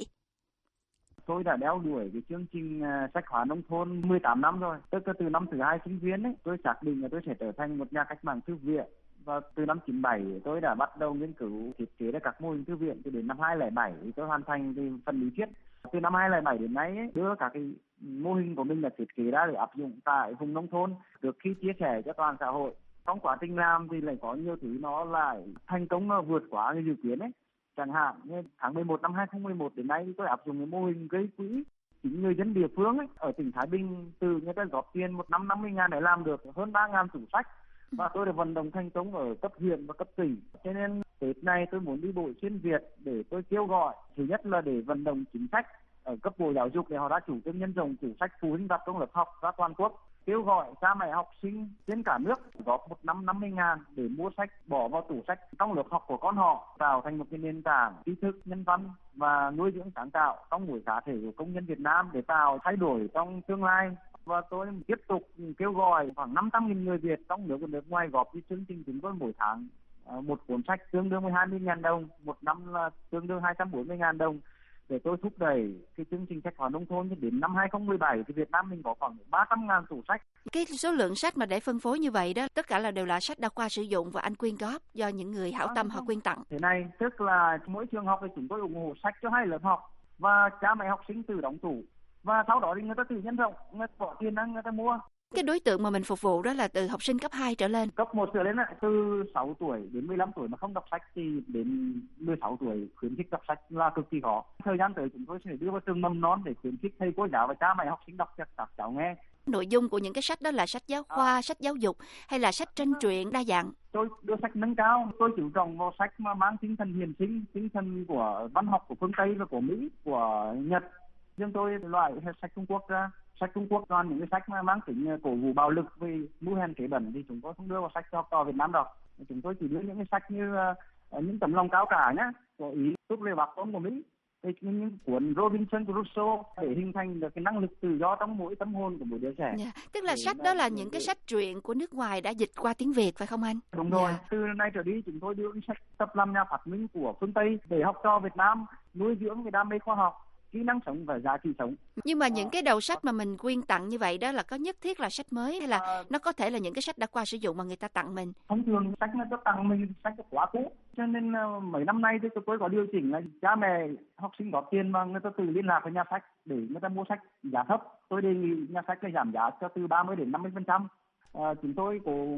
Tôi đã đeo đuổi cái chương trình sách hóa nông thôn 18 năm rồi. Tức là từ năm thứ 2 sinh viên ấy, tôi xác định là tôi sẽ trở thành một nhà cách mạng thư viện. Và từ năm 97 tôi đã bắt đầu nghiên cứu thiết kế ra các mô hình thư viện. Từ đến năm 2007 thì tôi hoàn thành cái phần lý thuyết. Từ năm 2007 đến nay ấy, đưa các cái mô hình của mình là thiết kế ra để áp dụng tại vùng nông thôn, được khi chia sẻ cho toàn xã hội. Trong quá trình làm thì lại có nhiều thứ nó lại thành công, nó vượt quá cái dự kiến ấy. Chẳng hạn như tháng 11 năm 2011 đến nay tôi áp dụng cái mô hình gây quỹ. Chính người dân địa phương ấy, ở tỉnh Thái Bình từ người ta góp tiền một năm 50.000 để làm được hơn 3.000 tủ sách. Và tôi đã vận động thành công ở cấp huyện và cấp tỉnh. Cho nên Tết này tôi muốn đi bộ xuyên Việt để tôi kêu gọi, thứ nhất là để vận động chính sách ở cấp bộ giáo dục để họ đã chủ trương nhân rộng tủ sách phụ huynh đặt trong lớp học ra toàn quốc. Kêu gọi cha mẹ học sinh trên cả nước góp một năm 50.000 để mua sách bỏ vào tủ sách trong lớp học của con họ, tạo thành một cái nền tảng tri thức, nhân văn và nuôi dưỡng sáng tạo trong mỗi cá thể của công nhân Việt Nam để tạo thay đổi trong tương lai. Và tôi tiếp tục kêu gọi khoảng 500.000 người Việt trong nước và nước ngoài góp với chương trình chúng tôi mỗi tháng một cuốn sách tương đương với 20.000 đồng, một năm là tương đương 240.000 đồng. Để tôi thúc đẩy cái chương trình sách hóa nông thôn đến năm 2017 thì Việt Nam mình có khoảng 300.000 tủ sách. Cái số lượng sách mà để phân phối như vậy đó, tất cả là đều là sách đã qua sử dụng và anh quyên góp do những người hảo tâm họ quyên tặng. Thế này, tức là mỗi trường học thì chúng tôi ủng hộ sách cho 2 lớp học và cha mẹ học sinh tự đóng tủ và sau đó thì người ta tự nhân rộng, người ta bỏ tiền ra người ta mua. Cái đối tượng mà mình phục vụ đó là từ học sinh cấp 2 trở lên. Cấp 1 trở lên là từ 6 tuổi đến 15 tuổi mà không đọc sách thì đến 16 tuổi khuyến khích đọc sách là cực kỳ khó. Thời gian tới chúng tôi sẽ đưa vào trường mầm non để khuyến khích thầy cô giáo và cha mẹ học sinh đọc cho các cháu nghe. Nội dung của những cái sách đó là sách giáo khoa, sách giáo dục hay là sách tranh truyện đa dạng? Tôi đưa sách nâng cao, tôi chú trọng vào sách mà mang tinh thần hiền sinh, tinh thần của văn học của phương Tây và của Mỹ, của Nhật. Nhưng tôi loại sách Trung Quốc ra. Sách Trung Quốc còn những cái sách mà mang tính cổ vũ bạo lực về mưu hèn kế bẩn thì chúng tôi không đưa vào sách cho học trò Việt Nam đâu. Chúng tôi chỉ đưa những cái sách như những tấm lòng cao cả nhá, có ý giúp về bác tôn của Mỹ, những cuốn Robinson Crusoe để hình thành được cái năng lực tự do trong mỗi tâm hồn của mỗi đứa trẻ. Tức là sách đó là những cái sách truyện của nước ngoài đã dịch qua tiếng Việt phải không anh? Đúng rồi. Từ nay trở đi chúng tôi đưa cái sách tập làm nhà phát minh của phương Tây để học trò Việt Nam nuôi dưỡng cái đam mê khoa học, kỹ năng sống và giá trị sống. Nhưng mà những cái đầu sách mà mình quyên tặng như vậy đó là có nhất thiết là sách mới hay là nó có thể là những cái sách đã qua sử dụng mà người ta tặng mình? Thông thường sách nó tặng mình sách quá cũ, cho nên mấy năm nay thì tôi có điều chỉnh là cha mẹ học sinh góp tiền mà người ta tự liên lạc với nhà sách để người ta mua sách giá thấp. Tôi đề nghị nhà sách là giảm giá cho từ 30 đến 50%. Chúng tôi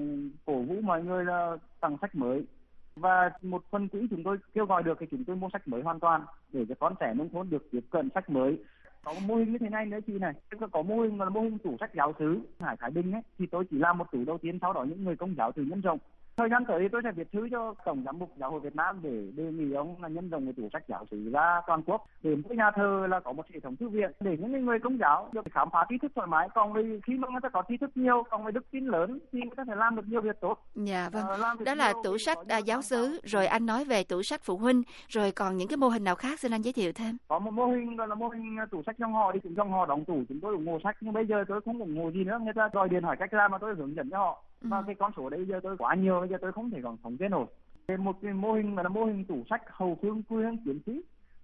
cổ vũ mọi người là tặng sách mới. Và một phần quỹ chúng tôi kêu gọi được thì chúng tôi mua sách mới hoàn toàn để cho con trẻ nông thôn được tiếp cận sách mới. Có một mô hình như thế này nữa chị này, tức là có mô hình là mô hình tủ sách giáo xứ Hải Thái Bình ấy, thì tôi chỉ làm một tủ đầu tiên, sau đó những người công giáo tự nhân rộng. Thời gian tới tôi sẽ viết thư cho Tổng giám mục Giáo hội Việt Nam để đề nghị ông là nhân rộng cái tủ sách giáo xứ ra toàn quốc, để mỗi nhà thờ là có một hệ thống thư viện để những người công giáo được khám phá tri thức thoải mái. Còn khi mà người ta có tri thức nhiều, còn với đức tin lớn thì người ta sẽ làm được nhiều việc tốt. Dạ vâng, đó là tủ sách giáo xứ. Rồi anh nói về tủ sách phụ huynh, rồi còn những cái mô hình nào khác xin anh giới thiệu thêm? Có một mô hình gọi là mô hình tủ sách dòng họ, đi cũng dòng họ đóng tủ chúng tôi ủng hộ sách, nhưng bây giờ tôi không ủng hộ gì nữa, người ta gọi điện hỏi cách làm mà tôi hướng dẫn cho họ. Và cái con số đấy giờ tôi quá nhiều, bây giờ tôi không thể còn thống kê nổi. Một cái mô hình là mô hình tủ sách hậu phương quê hương chiến sĩ,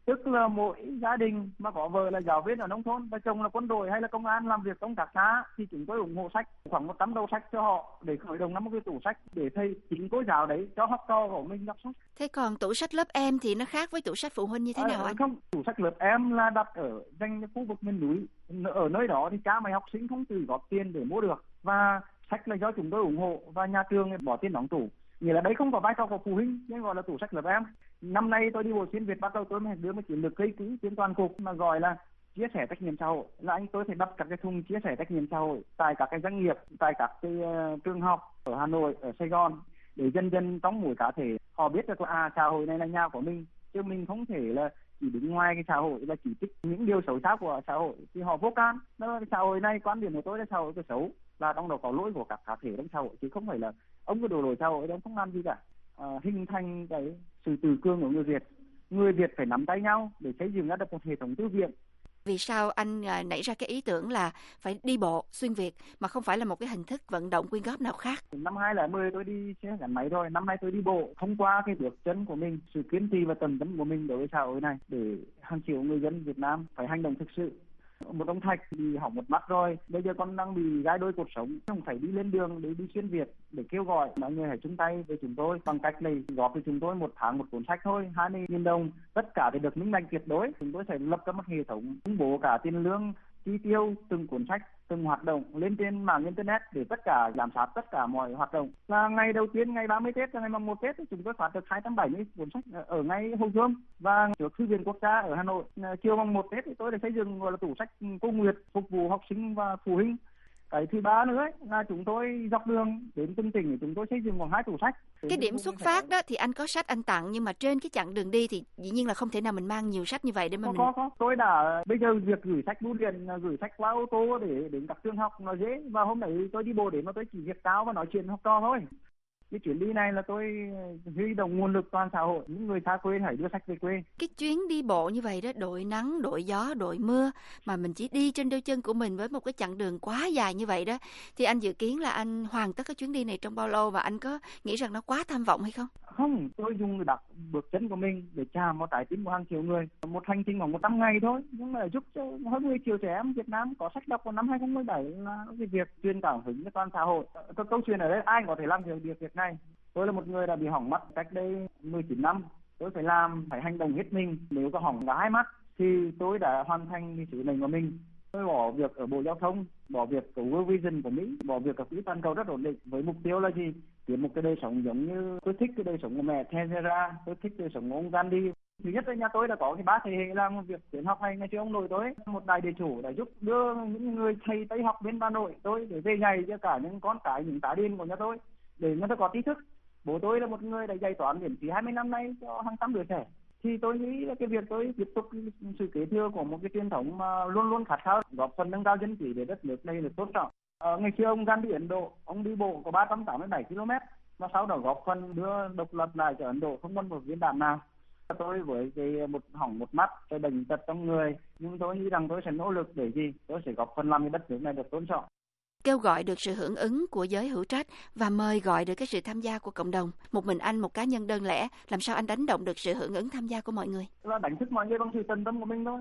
Tức là mỗi gia đình mà có vợ là giáo viên ở nông thôn và chồng là quân đội hay là công an làm việc trong các xã thì chúng tôi ủng hộ sách khoảng 100 đầu sách cho họ để khởi động năm cái tủ sách để thầy chính cô giáo đấy cho học trò của mình đọc sách. Thế còn tủ sách lớp em thì nó khác với tủ sách phụ huynh như thế nào anh? Không, tủ sách lớp em là đặt ở danh khu vực miền núi. Ở nơi đó thì cha mẹ học sinh không tự góp tiền để mua được và sách là do chúng tôi ủng hộ và nhà trường bỏ tiền đóng tủ. Nghĩa là đấy không có vai trò của phụ huynh nhưng gọi là tủ sách lớp em. Năm nay tôi đi bộ xuyên Việt bắt đầu tôi mới đưa một chiến lược cây cứng trên toàn cục mà gọi là chia sẻ trách nhiệm xã hội. Là tôi phải đặt các cái thùng chia sẻ trách nhiệm xã hội tại các cái doanh nghiệp, tại các cái trường học ở Hà Nội, ở Sài Gòn để dần dần trong mỗi cá thể họ biết được là xã hội này là nhà của mình, chứ mình không thể là chỉ đứng ngoài cái xã hội và chỉ trích những điều xấu xa của xã hội thì họ vô can. Nó cái xã hội này quan điểm của tôi là xã hội cái xấu là trong đó có lỗi của các cá thể trong xã hội chứ không phải là ông có đổ lỗi xã hội đâu, không làm gì cả. Hình thành cái sự tự cường của người Việt phải nắm tay nhau để xây dựng ra được một hệ thống thư viện. Vì sao anh nảy ra cái ý tưởng là phải đi bộ xuyên Việt mà không phải là một cái hình thức vận động quyên góp nào khác? Năm 2010 tôi đi xe gắn máy thôi, năm nay tôi đi bộ thông qua cái bước chân của mình, sự kiên trì và tầm tấm của mình đối với xã hội này để hàng triệu người dân Việt Nam phải hành động thực sự. Một ông Thạch bị hỏng một mắt rồi, bây giờ con đang bị gai đôi cột sống, không phải đi lên đường để đi xuyên Việt để kêu gọi mọi người hãy chung tay với chúng tôi bằng cách này góp cho chúng tôi một tháng một cuốn sách thôi, 20.000 đồng, tất cả thì được minh bạch tuyệt đối. Chúng tôi sẽ lập ra một hệ thống công bố cả tiền lương, chi tiêu từng cuốn sách, từng hoạt động lên trên mạng internet để tất cả giám sát tất cả mọi hoạt động. Là ngày đầu tiên ngày 30 Tết và ngày mùng 1 Tết thì chúng tôi phát được 270 cuốn sách ở ngay Hồ Gươm và trước Thư viện Quốc gia ở Hà Nội. Chiều mùng 1 Tết thì tôi đã xây dựng gọi là tủ sách Cô Nguyệt phục vụ học sinh và phụ huynh. Cái thứ ba nữa ấy, là chúng tôi dọc đường đến từng tỉnh chúng tôi xây dựng khoảng 2 tủ sách. Cái điểm xuất phát đó thì anh có sách anh tặng, nhưng mà trên cái chặng đường đi thì dĩ nhiên là không thể nào mình mang nhiều sách như vậy để mà có. Tôi đã bây giờ việc gửi sách bưu điện, gửi sách qua ô tô để đến các trường học nó dễ, và hôm nay tôi đi bộ để mà tôi chỉ việc cao và nói chuyện học trò thôi. Cái chuyến đi này là tôi huy động nguồn lực toàn xã hội, những người xa quê hãy đưa sách về quê. Cái chuyến đi bộ như vậy đó, đội nắng, đội gió, đội mưa mà mình chỉ đi trên đôi chân của mình với một cái chặng đường quá dài như vậy đó, thì anh dự kiến là anh hoàn tất cái chuyến đi này trong bao lâu và anh có nghĩ rằng nó quá tham vọng hay không? Không, tôi dùng đặt bước chân của mình để chạm vào trái tim của hàng triệu người. Một hành trình khoảng 100 ngày thôi, nhưng mà giúp cho hơn 10 triệu trẻ em Việt Nam có sách đọc vào năm 2017 là cái việc truyền cảm hứng cho toàn xã hội. Câu chuyện ở đây ai có thể làm được việc này. Tôi là một người đã bị hỏng mắt cách đây 19 năm. Tôi phải hành động hết mình. Nếu có hỏng cả 2 mắt thì tôi đã hoàn thành cái sứ mệnh của mình. Tôi bỏ việc ở Bộ Giao thông, bỏ việc của World Vision của Mỹ, bỏ việc ở quỹ toàn cầu rất ổn định với mục tiêu là gì? Tìm một cái đời sống giống như tôi thích cái đời sống của mẹ Teresa, tôi thích đời sống của ông Gandhi. Thứ nhất là nhà tôi đã có cái 3 thế hệ làm việc khuyến học này, ngày xưa ông nội tôi một đại địa chủ đã giúp đưa những người thầy Tây học bên Hà Nội tôi để về dạy cho cả những con cái, những tá điền của nhà tôi để người ta có trí thức. Bố tôi là một người đã dạy toán miễn phí 20 năm nay cho hàng trăm đứa trẻ. Thì tôi nghĩ là cái việc tôi tiếp tục sự kế thừa của một cái truyền thống mà luôn luôn khát khao góp phần nâng cao dân trí để đất nước này được tốt trọng. Ngày xưa ông Gandhi Ấn Độ, ông đi bộ có 387 km và sau đó góp phần đưa độc lập lại cho Ấn Độ không còn một viên đạn nào. Tôi với cái một mắt, cái bệnh tật trong người, nhưng tôi nghĩ rằng tôi sẽ nỗ lực để gì? Tôi sẽ góp phần làm cái đất nước này được tôn trọng. Kêu gọi được sự hưởng ứng của giới hữu trách và mời gọi được cái sự tham gia của cộng đồng. Một mình anh, một cá nhân đơn lẻ, làm sao anh đánh động được sự hưởng ứng tham gia của mọi người? Là đánh thức mọi người bằng sự tận tâm của mình thôi,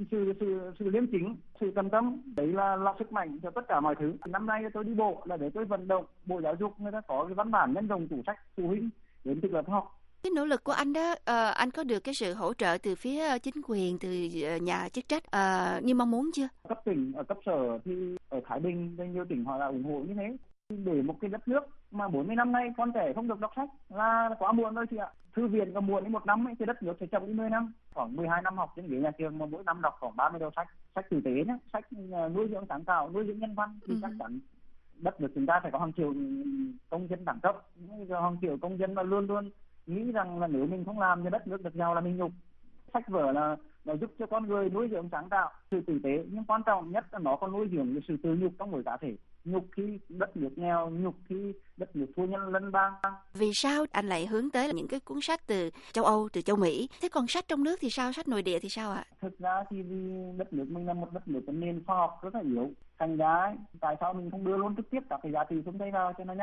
sự liêm chính, sự tận tâm, đấy là sức mạnh cho tất cả mọi thứ. Năm nay tôi đi bộ là để tôi vận động Bộ Giáo dục người ta có cái văn bản nhân rộng tủ sách phụ huynh đến từ lớp học. Cái nỗ lực của anh đó, anh có được cái sự hỗ trợ từ phía chính quyền, từ nhà chức trách như mong muốn chưa? Cấp tỉnh, ở cấp sở thì ở Thái Bình, nhiều tỉnh họ là ủng hộ như thế. Để một cái đất nước mà 40 năm nay con trẻ không được đọc sách là quá muộn rồi chị ạ. Thư viện có muộn đến 1 năm ấy, thì đất nước sẽ chậm đến 10 năm. Khoảng 12 năm học trên ghế nhà trường mà mỗi năm đọc khoảng 30 đầu sách. Sách tử tế nhé, sách nuôi dưỡng sáng tạo, nuôi dưỡng nhân văn thì chắc chắn đất nước chúng ta phải có hàng triệu công dân đẳng cấp. Hàng triệu công dân mà luôn luôn nghĩ rằng là nếu mình không làm cho đất nước được giàu là mình nhục. Sách vở là giúp cho con người nuôi dưỡng sáng tạo, sự tử tế, nhưng quan trọng nhất là nó còn nuôi dưỡng cái sự tự nhục trong mỗi cá thể. Nhục khi đất nước nghèo, nhục khi đất nước thua nhân lân bang. Vì sao anh lại hướng tới những cái cuốn sách từ châu Âu, từ châu Mỹ? Thế còn sách trong nước thì sao? Sách nội địa thì sao ạ? Thực ra thì vì đất nước mình là một đất nước có nền khoa học rất là yếu. Thành ra tại sao mình không đưa luôn trực tiếp các cái giá trị xuống đây vào cho nó nhanh?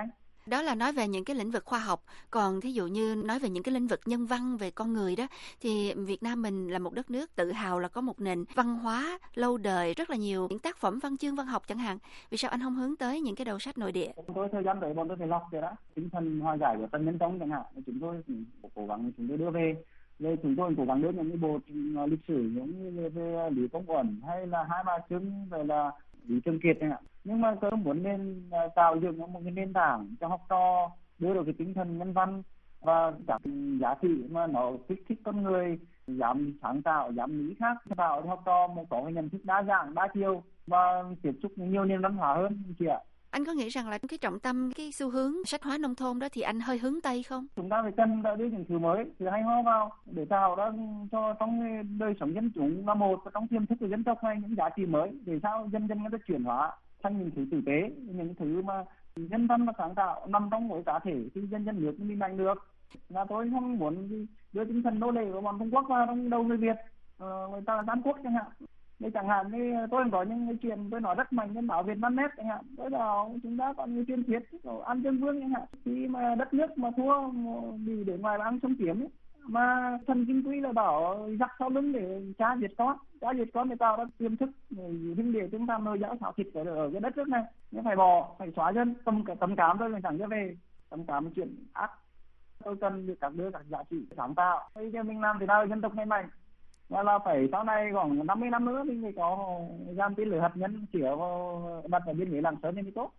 Đó là nói về những cái lĩnh vực khoa học, còn thí dụ như nói về những cái lĩnh vực nhân văn về con người đó, thì Việt Nam mình là một đất nước tự hào là có một nền văn hóa lâu đời, rất là nhiều những tác phẩm văn chương văn học chẳng hạn. Vì sao anh không hướng tới những cái đầu sách nội địa? Tôi thời gian tới bọn tôi phải lọc rồi đó, tinh thần hòa giải của Trần Nhân Tông chẳng hạn, chúng tôi cố gắng chúng tôi đưa về. Về chúng tôi cố gắng đưa những cái bộ lịch sử những về Lý Công Uẩn hay là Hai Bà Trưng rồi là Lý Thường Kiệt chẳng hạn. Nhưng mà tôi muốn nên tạo dựng một cái nền tảng cho học trò đưa được cái tinh thần nhân văn và các giá trị mà nó kích thích con người, dám sáng tạo, dám nghĩ khác, tạo cho học trò một có cái nhận thức đa dạng, đa chiều và tiếp xúc nhiều nền văn hóa hơn chị ạ. Anh có nghĩ rằng là cái trọng tâm, cái xu hướng sách hóa nông thôn đó thì anh hơi hướng Tây không? Chúng ta phải cần đưa những thứ mới, thứ hay ho vào để tạo ra cho trong đời sống dân chúng là một, và trong tiềm thức của dân tộc này những giá trị mới để sao dân nó được chuyển hóa thành những thứ tử tế, những thứ mà nhân văn và sáng tạo nằm trong mỗi cá thể thì dân nước mới mạnh được. Là tôi không muốn đưa tinh thần nô lệ của bọn Trung Quốc vào trong đầu người Việt, người ta là Tam Quốc chẳng hạn. Để chẳng hạn như tôi có những cái chuyện tôi nói rất mạnh trên báo Việt Nam Net chẳng hạn, tôi bảo chúng ta còn như truyền thuyết An Dương Vương chẳng hạn, khi mà đất nước mà thua bị để ngoài ăn chống chiếm ấy, mà thần Kim Quy là bảo giặc sau lưng để cha diệt con để tạo ra tiềm thức huynh đệ chúng ta nuôi giáo xảo thịt ở cái đất nước này, nhưng phải phải xóa dân tầm cám thôi, chẳng cho về tầm cám chuyện ác. Tôi cần được đưa các giá trị sáng tạo. Bây giờ mình làm thế nào dân tộc này mạnh, là phải sau này khoảng 50 năm nữa mình phải có gian tên lửa hạt nhân chĩa vào đặt ở biên giới Lạng Sơn thì tốt.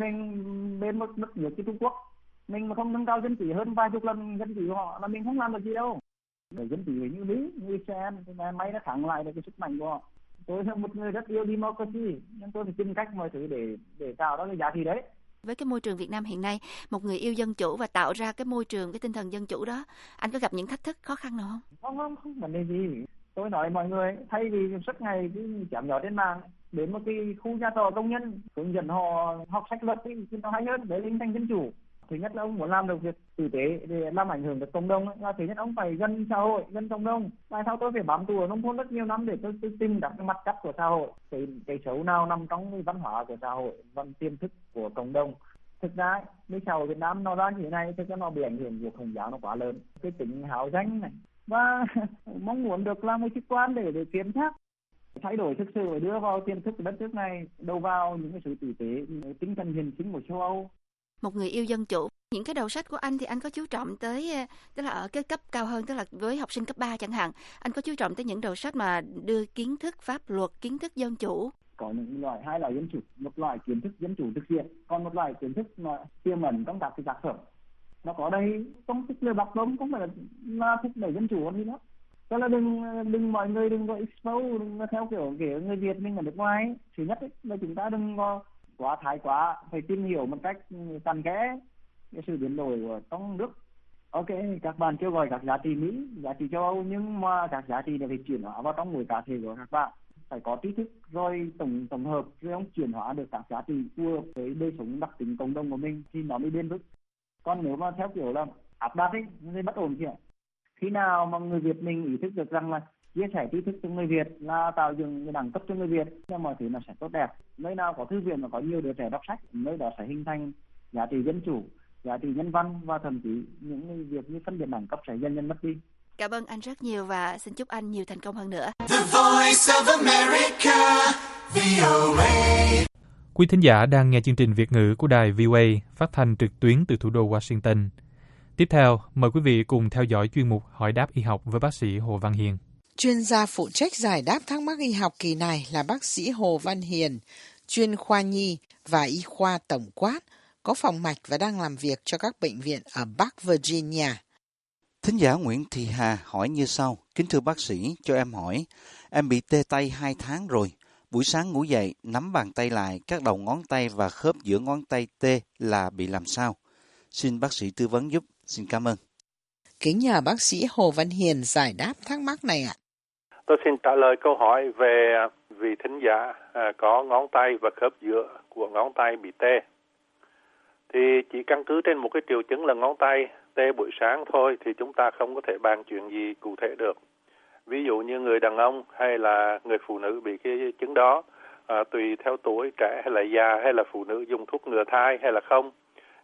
Mình bên một nước như Trung Quốc, mình mà không nâng cao dân trí hơn vài chục lần dân trí của họ là mình không làm được gì đâu. Để dân trí như Mỹ, như Israel thì may đã thắng lại được cái sức mạnh của họ. Tôi là một người rất yêu democracy, nhưng tôi phải tìm cách mọi thứ để tạo ra cái giá trị đấy. Với cái môi trường Việt Nam hiện nay, một người yêu dân chủ và tạo ra cái môi trường, cái tinh thần dân chủ đó, anh có gặp những thách thức, khó khăn nào không? Không vấn đề gì. Tôi nói mọi người, thay vì suốt ngày cứ chém gió trên mạng, đến một cái khu nhà trọ công nhân, hướng dẫn họ học sách luật thì nó hay hơn, để hình thành dân chủ. Thứ nhất là ông muốn làm được việc tử tế để làm ảnh hưởng được cộng đồng, là thứ nhất ông phải gần xã hội, gần cộng đồng. Tại sao tôi phải bám tù ở nông thôn rất nhiều năm để tôi tìm các mặt cắt của xã hội, cái xấu nào nằm trong cái văn hóa của xã hội, văn tiềm thức của cộng đồng. Thực ra cái xã hội Việt Nam nó ra như thế này thì nó bị ảnh hưởng của Công giáo nó quá lớn, cái tính hào danh này và mong muốn được làm một chức quan để kiểm soát thay đổi thực sự, đưa vào tiềm thức của đất nước này, đầu vào những cái sự tử tế, những tinh thần hiến chính của châu Âu. Một người yêu dân chủ, những cái đầu sách của anh thì anh có chú trọng tới, tức là ở cái cấp cao hơn, tức là với học sinh cấp 3 chẳng hạn, anh có chú trọng tới những đầu sách mà đưa kiến thức pháp luật, kiến thức dân chủ. Có những loại, hai loại dân chủ, một loại kiến thức dân chủ thực hiện, còn một loại kiến thức mà tiềm ẩn trong các cái tác phẩm. Nó có đây trong thức lừa bạc không phải là thúc đẩy dân chủ gì đó. Tức là đừng mọi người đừng có expose, đừng có theo kiểu người Việt mình ở nước ngoài. Thứ nhất ấy, là chúng ta đừng có quá thái quá, phải tìm hiểu một cách cặn kẽ cái sự biến đổi của trong nước. Ok, các bạn kêu gọi các giá trị Mỹ, giá trị châu Âu, nhưng mà các giá trị này phải chuyển hóa vào trong mỗi cá thể của các bạn. Phải có trí thức rồi tổng hợp rồi ông chuyển hóa được các giá trị phù hợp với đời sống đặc tính cộng đồng của mình thì nó mới bền vững. Còn nếu mà theo kiểu là áp đặt ấy thì bất ổn chị ạ. Khi nào mà người Việt mình ý thức được rằng là chia sẻ trí thức cho người Việt là tạo dựng đẳng cấp cho người Việt, thì mọi thứ nó sẽ tốt đẹp. Nơi nào có thư viện mà có nhiều đứa trẻ đọc sách, nơi đó sẽ hình thành giá trị dân chủ, giá trị nhân văn, và thậm chí những việc như phân biệt đẳng cấp sẽ dần dần mất đi. Cảm ơn anh rất nhiều và xin chúc anh nhiều thành công hơn nữa. The Voice of America, VOA. Quý thính giả đang nghe chương trình Việt ngữ của đài VOA phát thanh trực tuyến từ thủ đô Washington. Tiếp theo, mời quý vị cùng theo dõi chuyên mục Hỏi đáp y học với bác sĩ Hồ Văn Hiền. Chuyên gia phụ trách giải đáp thắc mắc y học kỳ này là bác sĩ Hồ Văn Hiền, chuyên khoa nhi và y khoa tổng quát, có phòng mạch và đang làm việc cho các bệnh viện ở Bắc Virginia. Thính giả Nguyễn Thị Hà hỏi như sau: Kính thưa bác sĩ, cho em hỏi, em bị tê tay 2 tháng rồi. Buổi sáng ngủ dậy, nắm bàn tay lại, các đầu ngón tay và khớp giữa ngón tay tê là bị làm sao? Xin bác sĩ tư vấn giúp. Xin cảm ơn. Kính nhờ bác sĩ Hồ Văn Hiền giải đáp thắc mắc này ạ. Tôi xin trả lời câu hỏi về vị thính giả có ngón tay và khớp giữa của ngón tay bị tê. Thì chỉ căn cứ trên một cái triệu chứng là ngón tay tê buổi sáng thôi thì chúng ta không có thể bàn chuyện gì cụ thể được. Ví dụ như người đàn ông hay là người phụ nữ bị cái chứng đó, tùy theo tuổi, trẻ hay là già hay là phụ nữ dùng thuốc ngừa thai hay là không,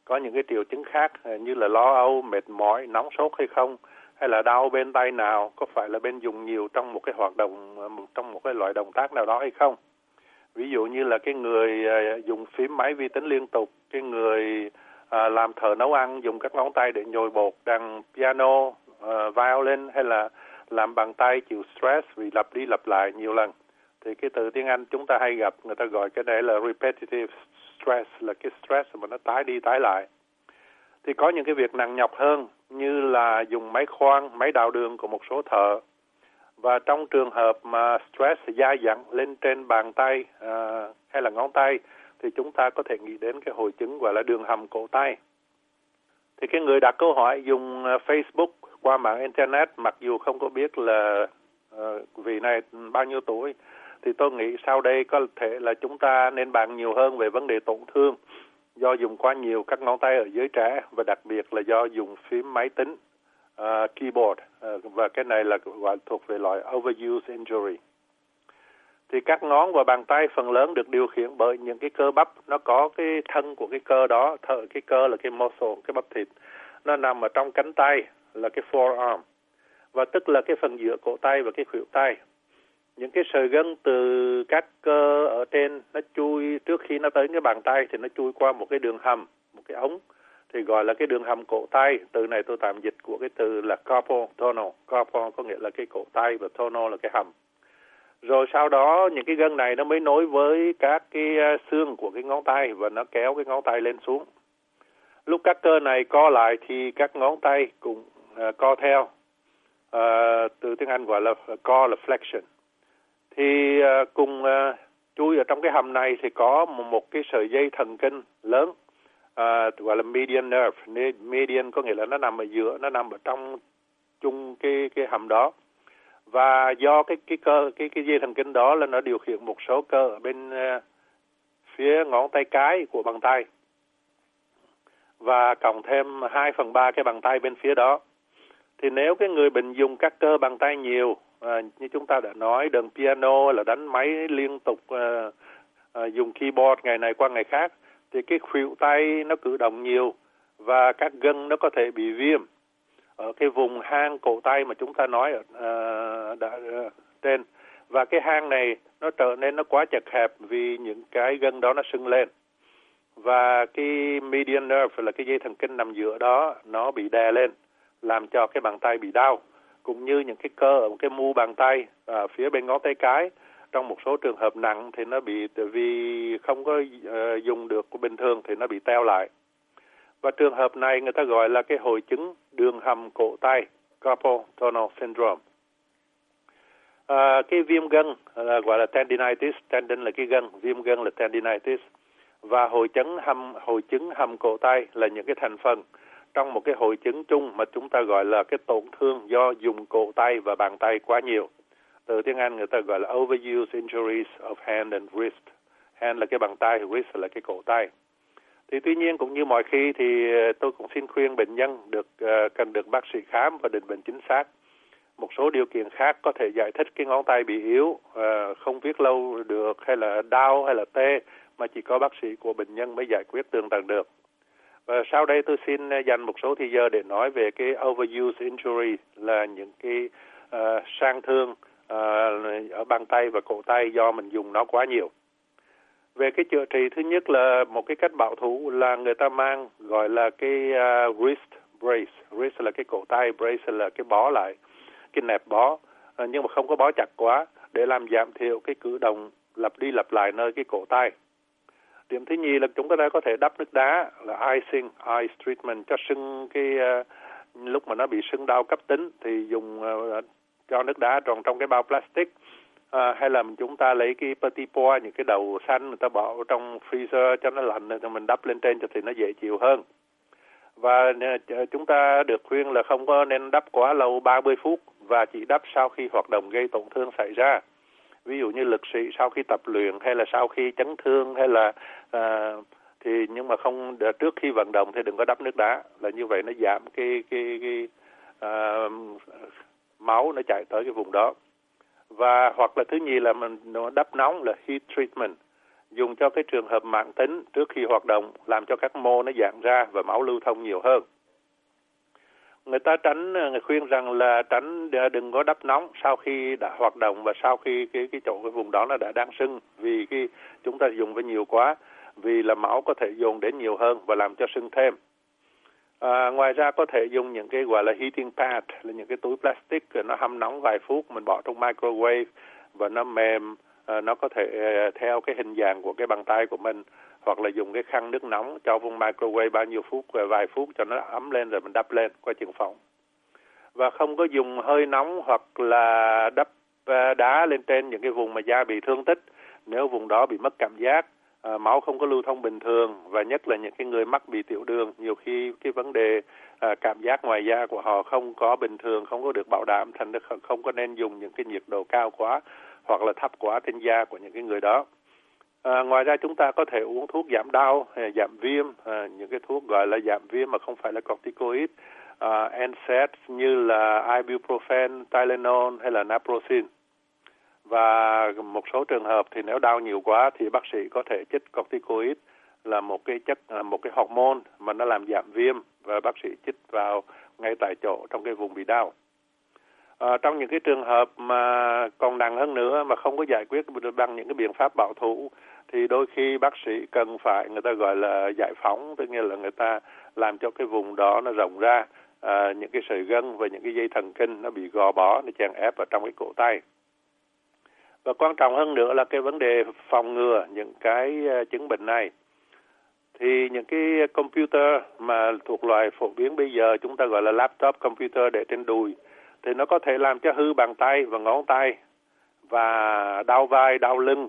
có những cái triệu chứng khác như là lo âu, mệt mỏi, nóng sốt hay không, hay là đau bên tay nào, có phải là bên dùng nhiều trong một cái hoạt động, trong một cái loại động tác nào đó hay không. Ví dụ như là cái người dùng phím máy vi tính liên tục, cái người làm thợ nấu ăn dùng các ngón tay để nhồi bột, đàn piano, violin, hay là làm bằng tay chịu stress vì lặp đi lặp lại nhiều lần. Thì cái từ tiếng Anh chúng ta hay gặp, người ta gọi cái này là repetitive stress, là cái stress mà nó tái đi tái lại. Thì có những cái việc nặng nhọc hơn như là dùng máy khoan, máy đào đường của một số thợ. Và trong trường hợp mà stress dai dẳng lên trên bàn tay hay là ngón tay thì chúng ta có thể nghĩ đến cái hội chứng gọi là đường hầm cổ tay. Thì cái người đặt câu hỏi dùng Facebook qua mạng Internet, mặc dù không có biết là vị này bao nhiêu tuổi, thì tôi nghĩ sau đây có thể là chúng ta nên bàn nhiều hơn về vấn đề tổn thương do dùng quá nhiều các ngón tay ở giới trẻ, và đặc biệt là do dùng phím máy tính, keyboard, và cái này là gọi thuộc về loại overuse injury. Thì các ngón và bàn tay phần lớn được điều khiển bởi những cái cơ bắp, nó có cái thân của cái cơ đó, cái cơ là cái muscle, cái bắp thịt, nó nằm ở trong cánh tay là cái forearm, và tức là cái phần giữa cổ tay và cái khuỷu tay. Những cái sợi gân từ các cơ ở trên nó chui, trước khi nó tới cái bàn tay thì nó chui qua một cái đường hầm, một cái ống, thì gọi là cái đường hầm cổ tay. Từ này tôi tạm dịch của cái từ là carpal tunnel. Carpal có nghĩa là cái cổ tay và tunnel là cái hầm. Rồi sau đó những cái gân này nó mới nối với các cái xương của cái ngón tay và nó kéo cái ngón tay lên xuống. Lúc các cơ này co lại thì các ngón tay cũng co theo. Từ tiếng Anh gọi là co là flexion. Thì cùng chui ở trong cái hầm này thì có một cái sợi dây thần kinh lớn, gọi là median nerve. Median có nghĩa là nó nằm ở giữa, nó nằm ở trong chung cái hầm đó. Và do cái dây thần kinh đó là nó điều khiển một số cơ ở bên phía ngón tay cái của bàn tay, và cộng thêm 2/3 cái bàn tay bên phía đó. Thì nếu cái người bệnh dùng các cơ bàn tay nhiều, như chúng ta đã nói, đờn piano là đánh máy liên tục, dùng keyboard ngày này qua ngày khác, thì cái khuỷu tay nó cử động nhiều và các gân nó có thể bị viêm ở cái vùng hang cổ tay mà chúng ta nói trên. Và cái hang này nó trở nên nó quá chật hẹp vì những cái gân đó nó sưng lên. Và cái median nerve là cái dây thần kinh nằm giữa đó, nó bị đè lên, làm cho cái bàn tay bị đau. Cũng như những cái cơ ở cái mu bàn tay phía bên ngón tay cái, trong một số trường hợp nặng thì nó bị, vì không có dùng được của bình thường thì nó bị teo lại. Và trường hợp này người ta gọi là cái hội chứng đường hầm cổ tay, carpal tunnel syndrome. Cái viêm gân gọi là tendinitis, tendon là cái gân, viêm gân là tendinitis. Và hội chứng hầm cổ tay là những cái thành phần trong một cái hội chứng chung mà chúng ta gọi là cái tổn thương do dùng cổ tay và bàn tay quá nhiều. Từ tiếng Anh người ta gọi là overuse injuries of hand and wrist. Hand là cái bàn tay, wrist là cái cổ tay. Thì tuy nhiên cũng như mọi khi thì tôi cũng xin khuyên bệnh nhân cần được bác sĩ khám và định bệnh chính xác. Một số điều kiện khác có thể giải thích cái ngón tay bị yếu, không viết lâu được, hay là đau hay là tê, mà chỉ có bác sĩ của bệnh nhân mới giải quyết tường tận được. Và sau đây tôi xin dành một số thời giờ để nói về cái overuse injury, là những cái sang thương ở bàn tay và cổ tay do mình dùng nó quá nhiều. Về cái chữa trị, thứ nhất là một cái cách bảo thủ là người ta mang gọi là cái wrist brace. Wrist là cái cổ tay, brace là cái bó lại, cái nẹp bó, nhưng mà không có bó chặt quá để làm giảm thiểu cái cử động lặp đi lặp lại nơi cái cổ tay. Điểm thứ nhì là chúng ta có thể đắp nước đá, là icing, ice treatment, cho sưng cái lúc mà nó bị sưng đau cấp tính thì dùng cho nước đá tròn trong cái bao plastic, hay là chúng ta lấy cái petit pois, những cái đầu xanh người ta bỏ trong freezer cho nó lạnh rồi mình đắp lên trên cho thì nó dễ chịu hơn. Và chúng ta được khuyên là không có nên đắp quá lâu 30 phút và chỉ đắp sau khi hoạt động gây tổn thương xảy ra. Ví dụ như lực sĩ sau khi tập luyện hay là sau khi chấn thương hay là thì nhưng mà không trước khi vận động thì đừng có đắp nước đá, là như vậy nó giảm cái máu nó chạy tới cái vùng đó. Và hoặc là thứ nhì là mình đắp nóng là heat treatment, dùng cho cái trường hợp mãn tính trước khi hoạt động, làm cho các mô nó giãn ra và máu lưu thông nhiều hơn. Người khuyên rằng là đừng có đắp nóng sau khi đã hoạt động và sau khi cái vùng đó nó đã đang sưng, vì chúng ta dùng với nhiều quá, vì là máu có thể dồn đến nhiều hơn và làm cho sưng thêm. Ngoài ra có thể dùng những cái gọi là heating pad, là những cái túi plastic nó hâm nóng vài phút, mình bỏ trong microwave và nó mềm, nó có thể theo cái hình dạng của cái bàn tay của mình, hoặc là dùng cái khăn nước nóng cho vùng microwave bao nhiêu phút, vài phút cho nó ấm lên rồi mình đắp lên qua chừng phòng. Và không có dùng hơi nóng hoặc là đắp đá lên trên những cái vùng mà da bị thương tích, nếu vùng đó bị mất cảm giác, máu không có lưu thông bình thường, và nhất là những cái người mắc bị tiểu đường, nhiều khi cái vấn đề cảm giác ngoài da của họ không có bình thường, không có được bảo đảm, thành ra không có nên dùng những cái nhiệt độ cao quá hoặc là thấp quá trên da của những cái người đó. Ngoài ra chúng ta có thể uống thuốc giảm đau, giảm viêm, những cái thuốc gọi là giảm viêm mà không phải là corticoid, NSAID như là ibuprofen, Tylenol hay là naproxen. Và một số trường hợp thì nếu đau nhiều quá thì bác sĩ có thể chích corticoid, là một cái hormone mà nó làm giảm viêm, và bác sĩ chích vào ngay tại chỗ trong cái vùng bị đau. Trong những cái trường hợp mà còn nặng hơn nữa mà không có giải quyết bằng những cái biện pháp bảo thủ thì đôi khi bác sĩ cần phải, người ta gọi là giải phóng, tức nghĩa là người ta làm cho cái vùng đó nó rộng ra, những cái sợi gân và những cái dây thần kinh nó bị gò bó, nó chèn ép ở trong cái cổ tay. Và quan trọng hơn nữa là cái vấn đề phòng ngừa những cái chứng bệnh này. Thì những cái computer mà thuộc loại phổ biến bây giờ chúng ta gọi là laptop computer để trên đùi, thì nó có thể làm cho hư bàn tay và ngón tay và đau vai, đau lưng.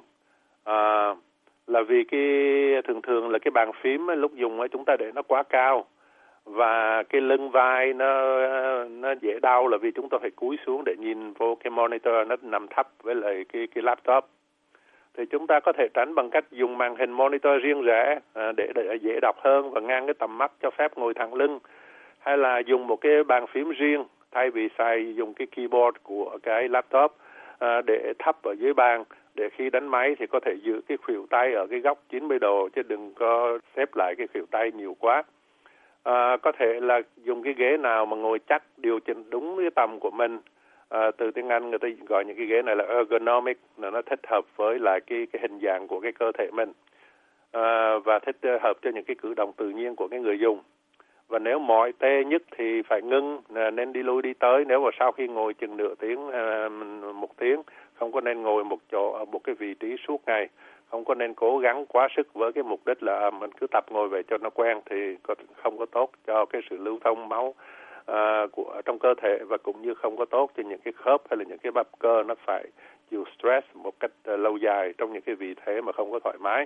Là vì thường thường là cái bàn phím lúc dùng chúng ta để nó quá cao, và cái lưng vai nó dễ đau là vì chúng ta phải cúi xuống để nhìn vô cái monitor nó nằm thấp với lại cái laptop. Thì chúng ta có thể tránh bằng cách dùng màn hình monitor riêng rẽ để dễ đọc hơn và ngang cái tầm mắt, cho phép ngồi thẳng lưng, hay là dùng một cái bàn phím riêng thay vì dùng cái keyboard của cái laptop để thấp ở dưới bàn, để khi đánh máy thì có thể giữ cái khuỷu tay ở cái góc 90 độ chứ đừng có xếp lại cái khuỷu tay nhiều quá. Có thể là dùng cái ghế nào mà ngồi chắc, điều chỉnh đúng cái tầm của mình. Từ tiếng Anh người ta gọi những cái ghế này là ergonomic, là nó thích hợp với lại cái hình dạng của cái cơ thể mình, và thích hợp cho những cái cử động tự nhiên của cái người dùng. Và nếu mỏi tê nhất thì phải ngưng, nên đi lui đi tới. Nếu mà sau khi ngồi chừng nửa tiếng, 1 tiếng, không có nên ngồi một chỗ ở một cái vị trí suốt ngày. Không có nên cố gắng quá sức với cái mục đích là mình cứ tập ngồi về cho nó quen, thì không có tốt cho cái sự lưu thông máu của trong cơ thể, và cũng như không có tốt cho những cái khớp hay là những cái bắp cơ nó phải chịu stress một cách lâu dài trong những cái vị thế mà không có thoải mái.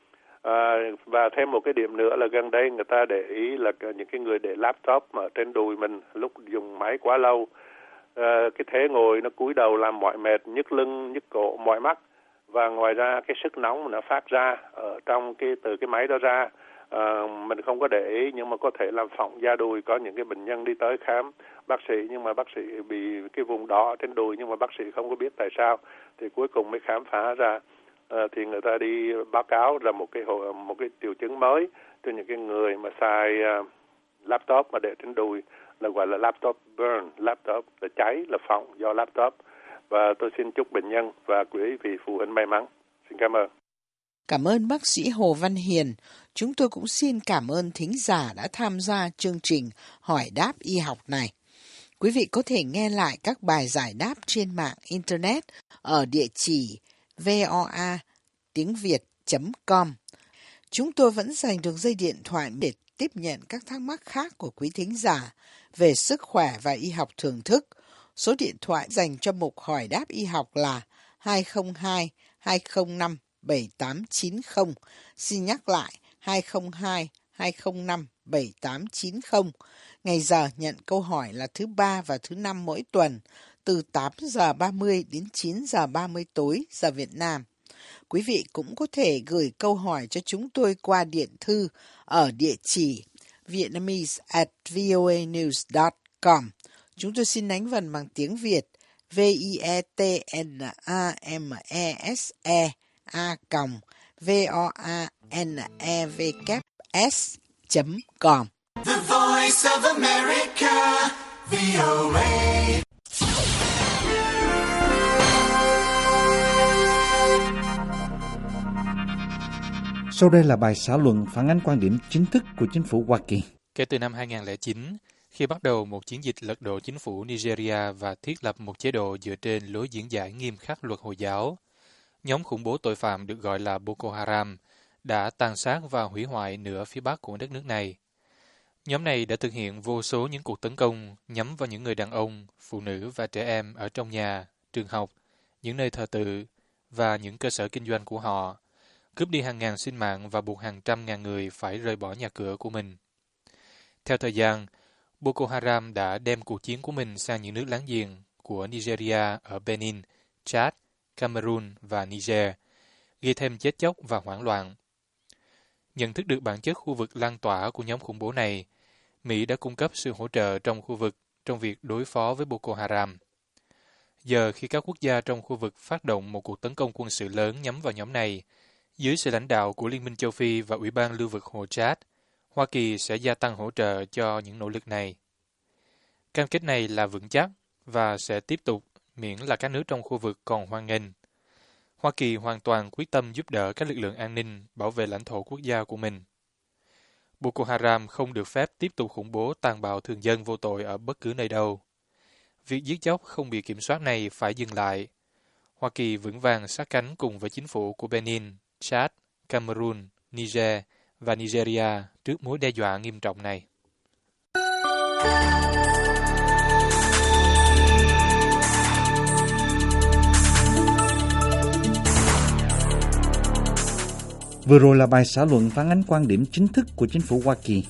Và thêm một cái điểm nữa là gần đây người ta để ý là những cái người để laptop mà trên đùi mình lúc dùng máy quá lâu, cái thế ngồi nó cúi đầu làm mỏi mệt, nhức lưng, nhức cổ, mỏi mắt. Và ngoài ra cái sức nóng nó phát ra ở trong từ cái máy đó ra, mình không có để ý nhưng mà có thể làm phỏng da đùi. Có những cái bệnh nhân đi tới khám bác sĩ nhưng mà bác sĩ bị cái vùng đỏ trên đùi nhưng mà bác sĩ không có biết tại sao, thì cuối cùng mới khám phá ra. Thì người ta đi báo cáo ra một cái triệu chứng mới cho những cái người mà xài laptop mà để trên đùi, là gọi là laptop burn, laptop là cháy, là phỏng do laptop. Và tôi xin chúc bệnh nhân và quý vị phụ huynh may mắn. Xin cảm ơn. Cảm ơn bác sĩ Hồ Văn Hiền. Chúng tôi cũng xin cảm ơn thính giả đã tham gia chương trình Hỏi đáp y học này. Quý vị có thể nghe lại các bài giải đáp trên mạng Internet ở địa chỉ voa.tiengviet.com. Chúng tôi vẫn dành đường dây điện thoại để tiếp nhận các thắc mắc khác của quý thính giả về sức khỏe và y học thưởng thức. Số điện thoại dành cho mục Hỏi đáp y học là 202 205 7890. Xin nhắc lại 202 205 7890. Ngày giờ nhận câu hỏi là thứ Ba và thứ Năm mỗi tuần, từ 8 giờ 30 đến 9 giờ 30 tối giờ Việt Nam. Quý vị cũng có thể gửi câu hỏi cho chúng tôi qua điện thư ở địa chỉ vietnamese@voanews.com. Chúng tôi xin đánh vần bằng tiếng Việt vietnamese voanevs.com. The Voice of America, VOA. Sau đây là bài xã luận phản ánh quan điểm chính thức của chính phủ Hoa Kỳ. Kể từ năm 2009, khi bắt đầu một chiến dịch lật đổ chính phủ Nigeria và thiết lập một chế độ dựa trên lối diễn giải nghiêm khắc luật Hồi giáo, nhóm khủng bố tội phạm được gọi là Boko Haram đã tàn sát và hủy hoại nửa phía bắc của đất nước này. Nhóm này đã thực hiện vô số những cuộc tấn công nhắm vào những người đàn ông, phụ nữ và trẻ em ở trong nhà, trường học, những nơi thờ tự và những cơ sở kinh doanh của họ, cướp đi hàng ngàn sinh mạng và buộc hàng trăm ngàn người phải rời bỏ nhà cửa của mình. Theo thời gian, Boko Haram đã đem cuộc chiến của mình sang những nước láng giềng của Nigeria ở Benin, Chad, Cameroon và Niger, gây thêm chết chóc và hoảng loạn. Nhận thức được bản chất khu vực lan tỏa của nhóm khủng bố này, Mỹ đã cung cấp sự hỗ trợ trong khu vực trong việc đối phó với Boko Haram. Giờ khi các quốc gia trong khu vực phát động một cuộc tấn công quân sự lớn nhắm vào nhóm này, dưới sự lãnh đạo của Liên minh châu Phi và Ủy ban Lưu vực Hồ Chad, Hoa Kỳ sẽ gia tăng hỗ trợ cho những nỗ lực này. Cam kết này là vững chắc và sẽ tiếp tục miễn là các nước trong khu vực còn hoan nghênh. Hoa Kỳ hoàn toàn quyết tâm giúp đỡ các lực lượng an ninh bảo vệ lãnh thổ quốc gia của mình. Boko Haram không được phép tiếp tục khủng bố tàn bạo thường dân vô tội ở bất cứ nơi đâu. Việc giết chóc không bị kiểm soát này phải dừng lại. Hoa Kỳ vững vàng sát cánh cùng với chính phủ của Benin, Chad, Cameroon, Niger và Nigeria trước mối đe dọa nghiêm trọng này. Vừa rồi là bài xã luận phản ánh quan điểm chính thức của chính phủ Hoa Kỳ.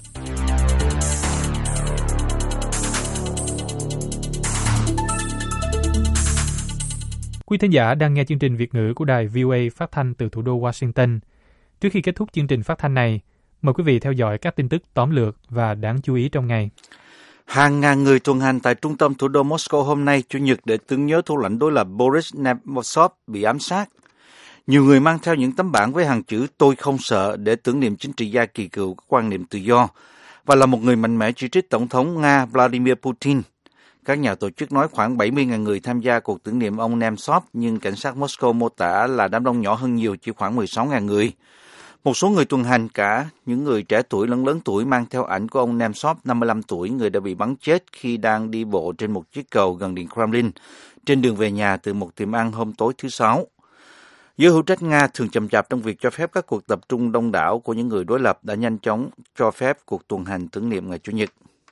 Quý thính giả đang nghe chương trình Việt ngữ của đài VOA phát thanh từ thủ đô Washington. Trước khi kết thúc chương trình phát thanh này, mời quý vị theo dõi các tin tức tóm lược và đáng chú ý trong ngày. Hàng ngàn người tuần hành tại trung tâm thủ đô Moscow hôm nay, Chủ nhật, để tưởng nhớ thủ lãnh đối lập Boris Nemtsov bị ám sát. Nhiều người mang theo những tấm bảng với hàng chữ "Tôi không sợ" để tưởng niệm chính trị gia kỳ cựu có quan niệm tự do và là một người mạnh mẽ chỉ trích Tổng thống Nga Vladimir Putin. Các nhà tổ chức nói khoảng 70.000 người tham gia cuộc tưởng niệm ông Nemtsov, nhưng cảnh sát Moscow mô tả là đám đông nhỏ hơn nhiều, chỉ khoảng 16.000 người. Một số người tuần hành, cả những người trẻ tuổi lẫn lớn tuổi, mang theo ảnh của ông Nemtsov, 55 tuổi, người đã bị bắn chết khi đang đi bộ trên một chiếc cầu gần Điện Kremlin, trên đường về nhà từ một tiệm ăn hôm tối thứ Sáu. Giới hữu trách Nga thường chậm chạp trong việc cho phép các cuộc tập trung đông đảo của những người đối lập đã nhanh chóng cho phép cuộc tuần hành tưởng niệm ngày Chủ nhật.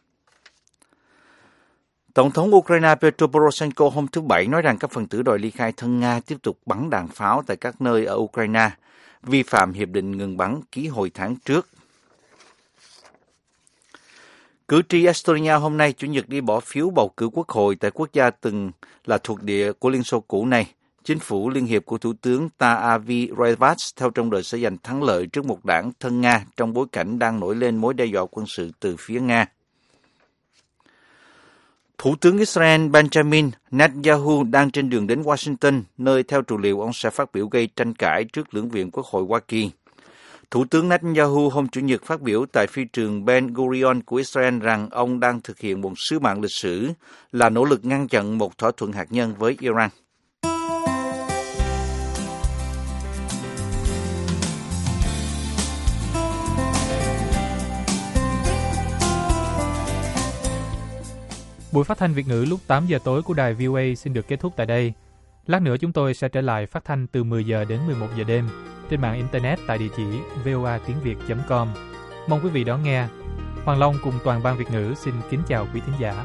Tổng thống Ukraine Petro Poroshenko hôm thứ Bảy nói rằng các phần tử đòi ly khai thân Nga tiếp tục bắn đạn pháo tại các nơi ở Ukraine, vi phạm hiệp định ngừng bắn ký hồi tháng trước. Cử tri Estonia hôm nay Chủ nhật đi bỏ phiếu bầu cử quốc hội tại quốc gia từng là thuộc địa của Liên Xô cũ này. Chính phủ liên hiệp của Thủ tướng Taavi Revats theo trông đợi sẽ giành thắng lợi trước một đảng thân Nga trong bối cảnh đang nổi lên mối đe dọa quân sự từ phía Nga. Thủ tướng Israel Benjamin Netanyahu đang trên đường đến Washington, nơi theo trù liệu ông sẽ phát biểu gây tranh cãi trước lưỡng viện Quốc hội Hoa Kỳ. Thủ tướng Netanyahu hôm Chủ nhật phát biểu tại phi trường Ben Gurion của Israel rằng ông đang thực hiện một sứ mạng lịch sử là nỗ lực ngăn chặn một thỏa thuận hạt nhân với Iran. Buổi phát thanh Việt ngữ lúc 8 giờ tối của đài VOA xin được kết thúc tại đây. Lát nữa chúng tôi sẽ trở lại phát thanh từ 10 giờ đến 11 giờ đêm trên mạng Internet tại địa chỉ voatiengviet.com. Mong quý vị đón nghe. Hoàng Long cùng toàn ban Việt ngữ xin kính chào quý thính giả.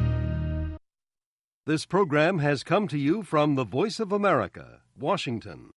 This program has come to you from the Voice of America, Washington.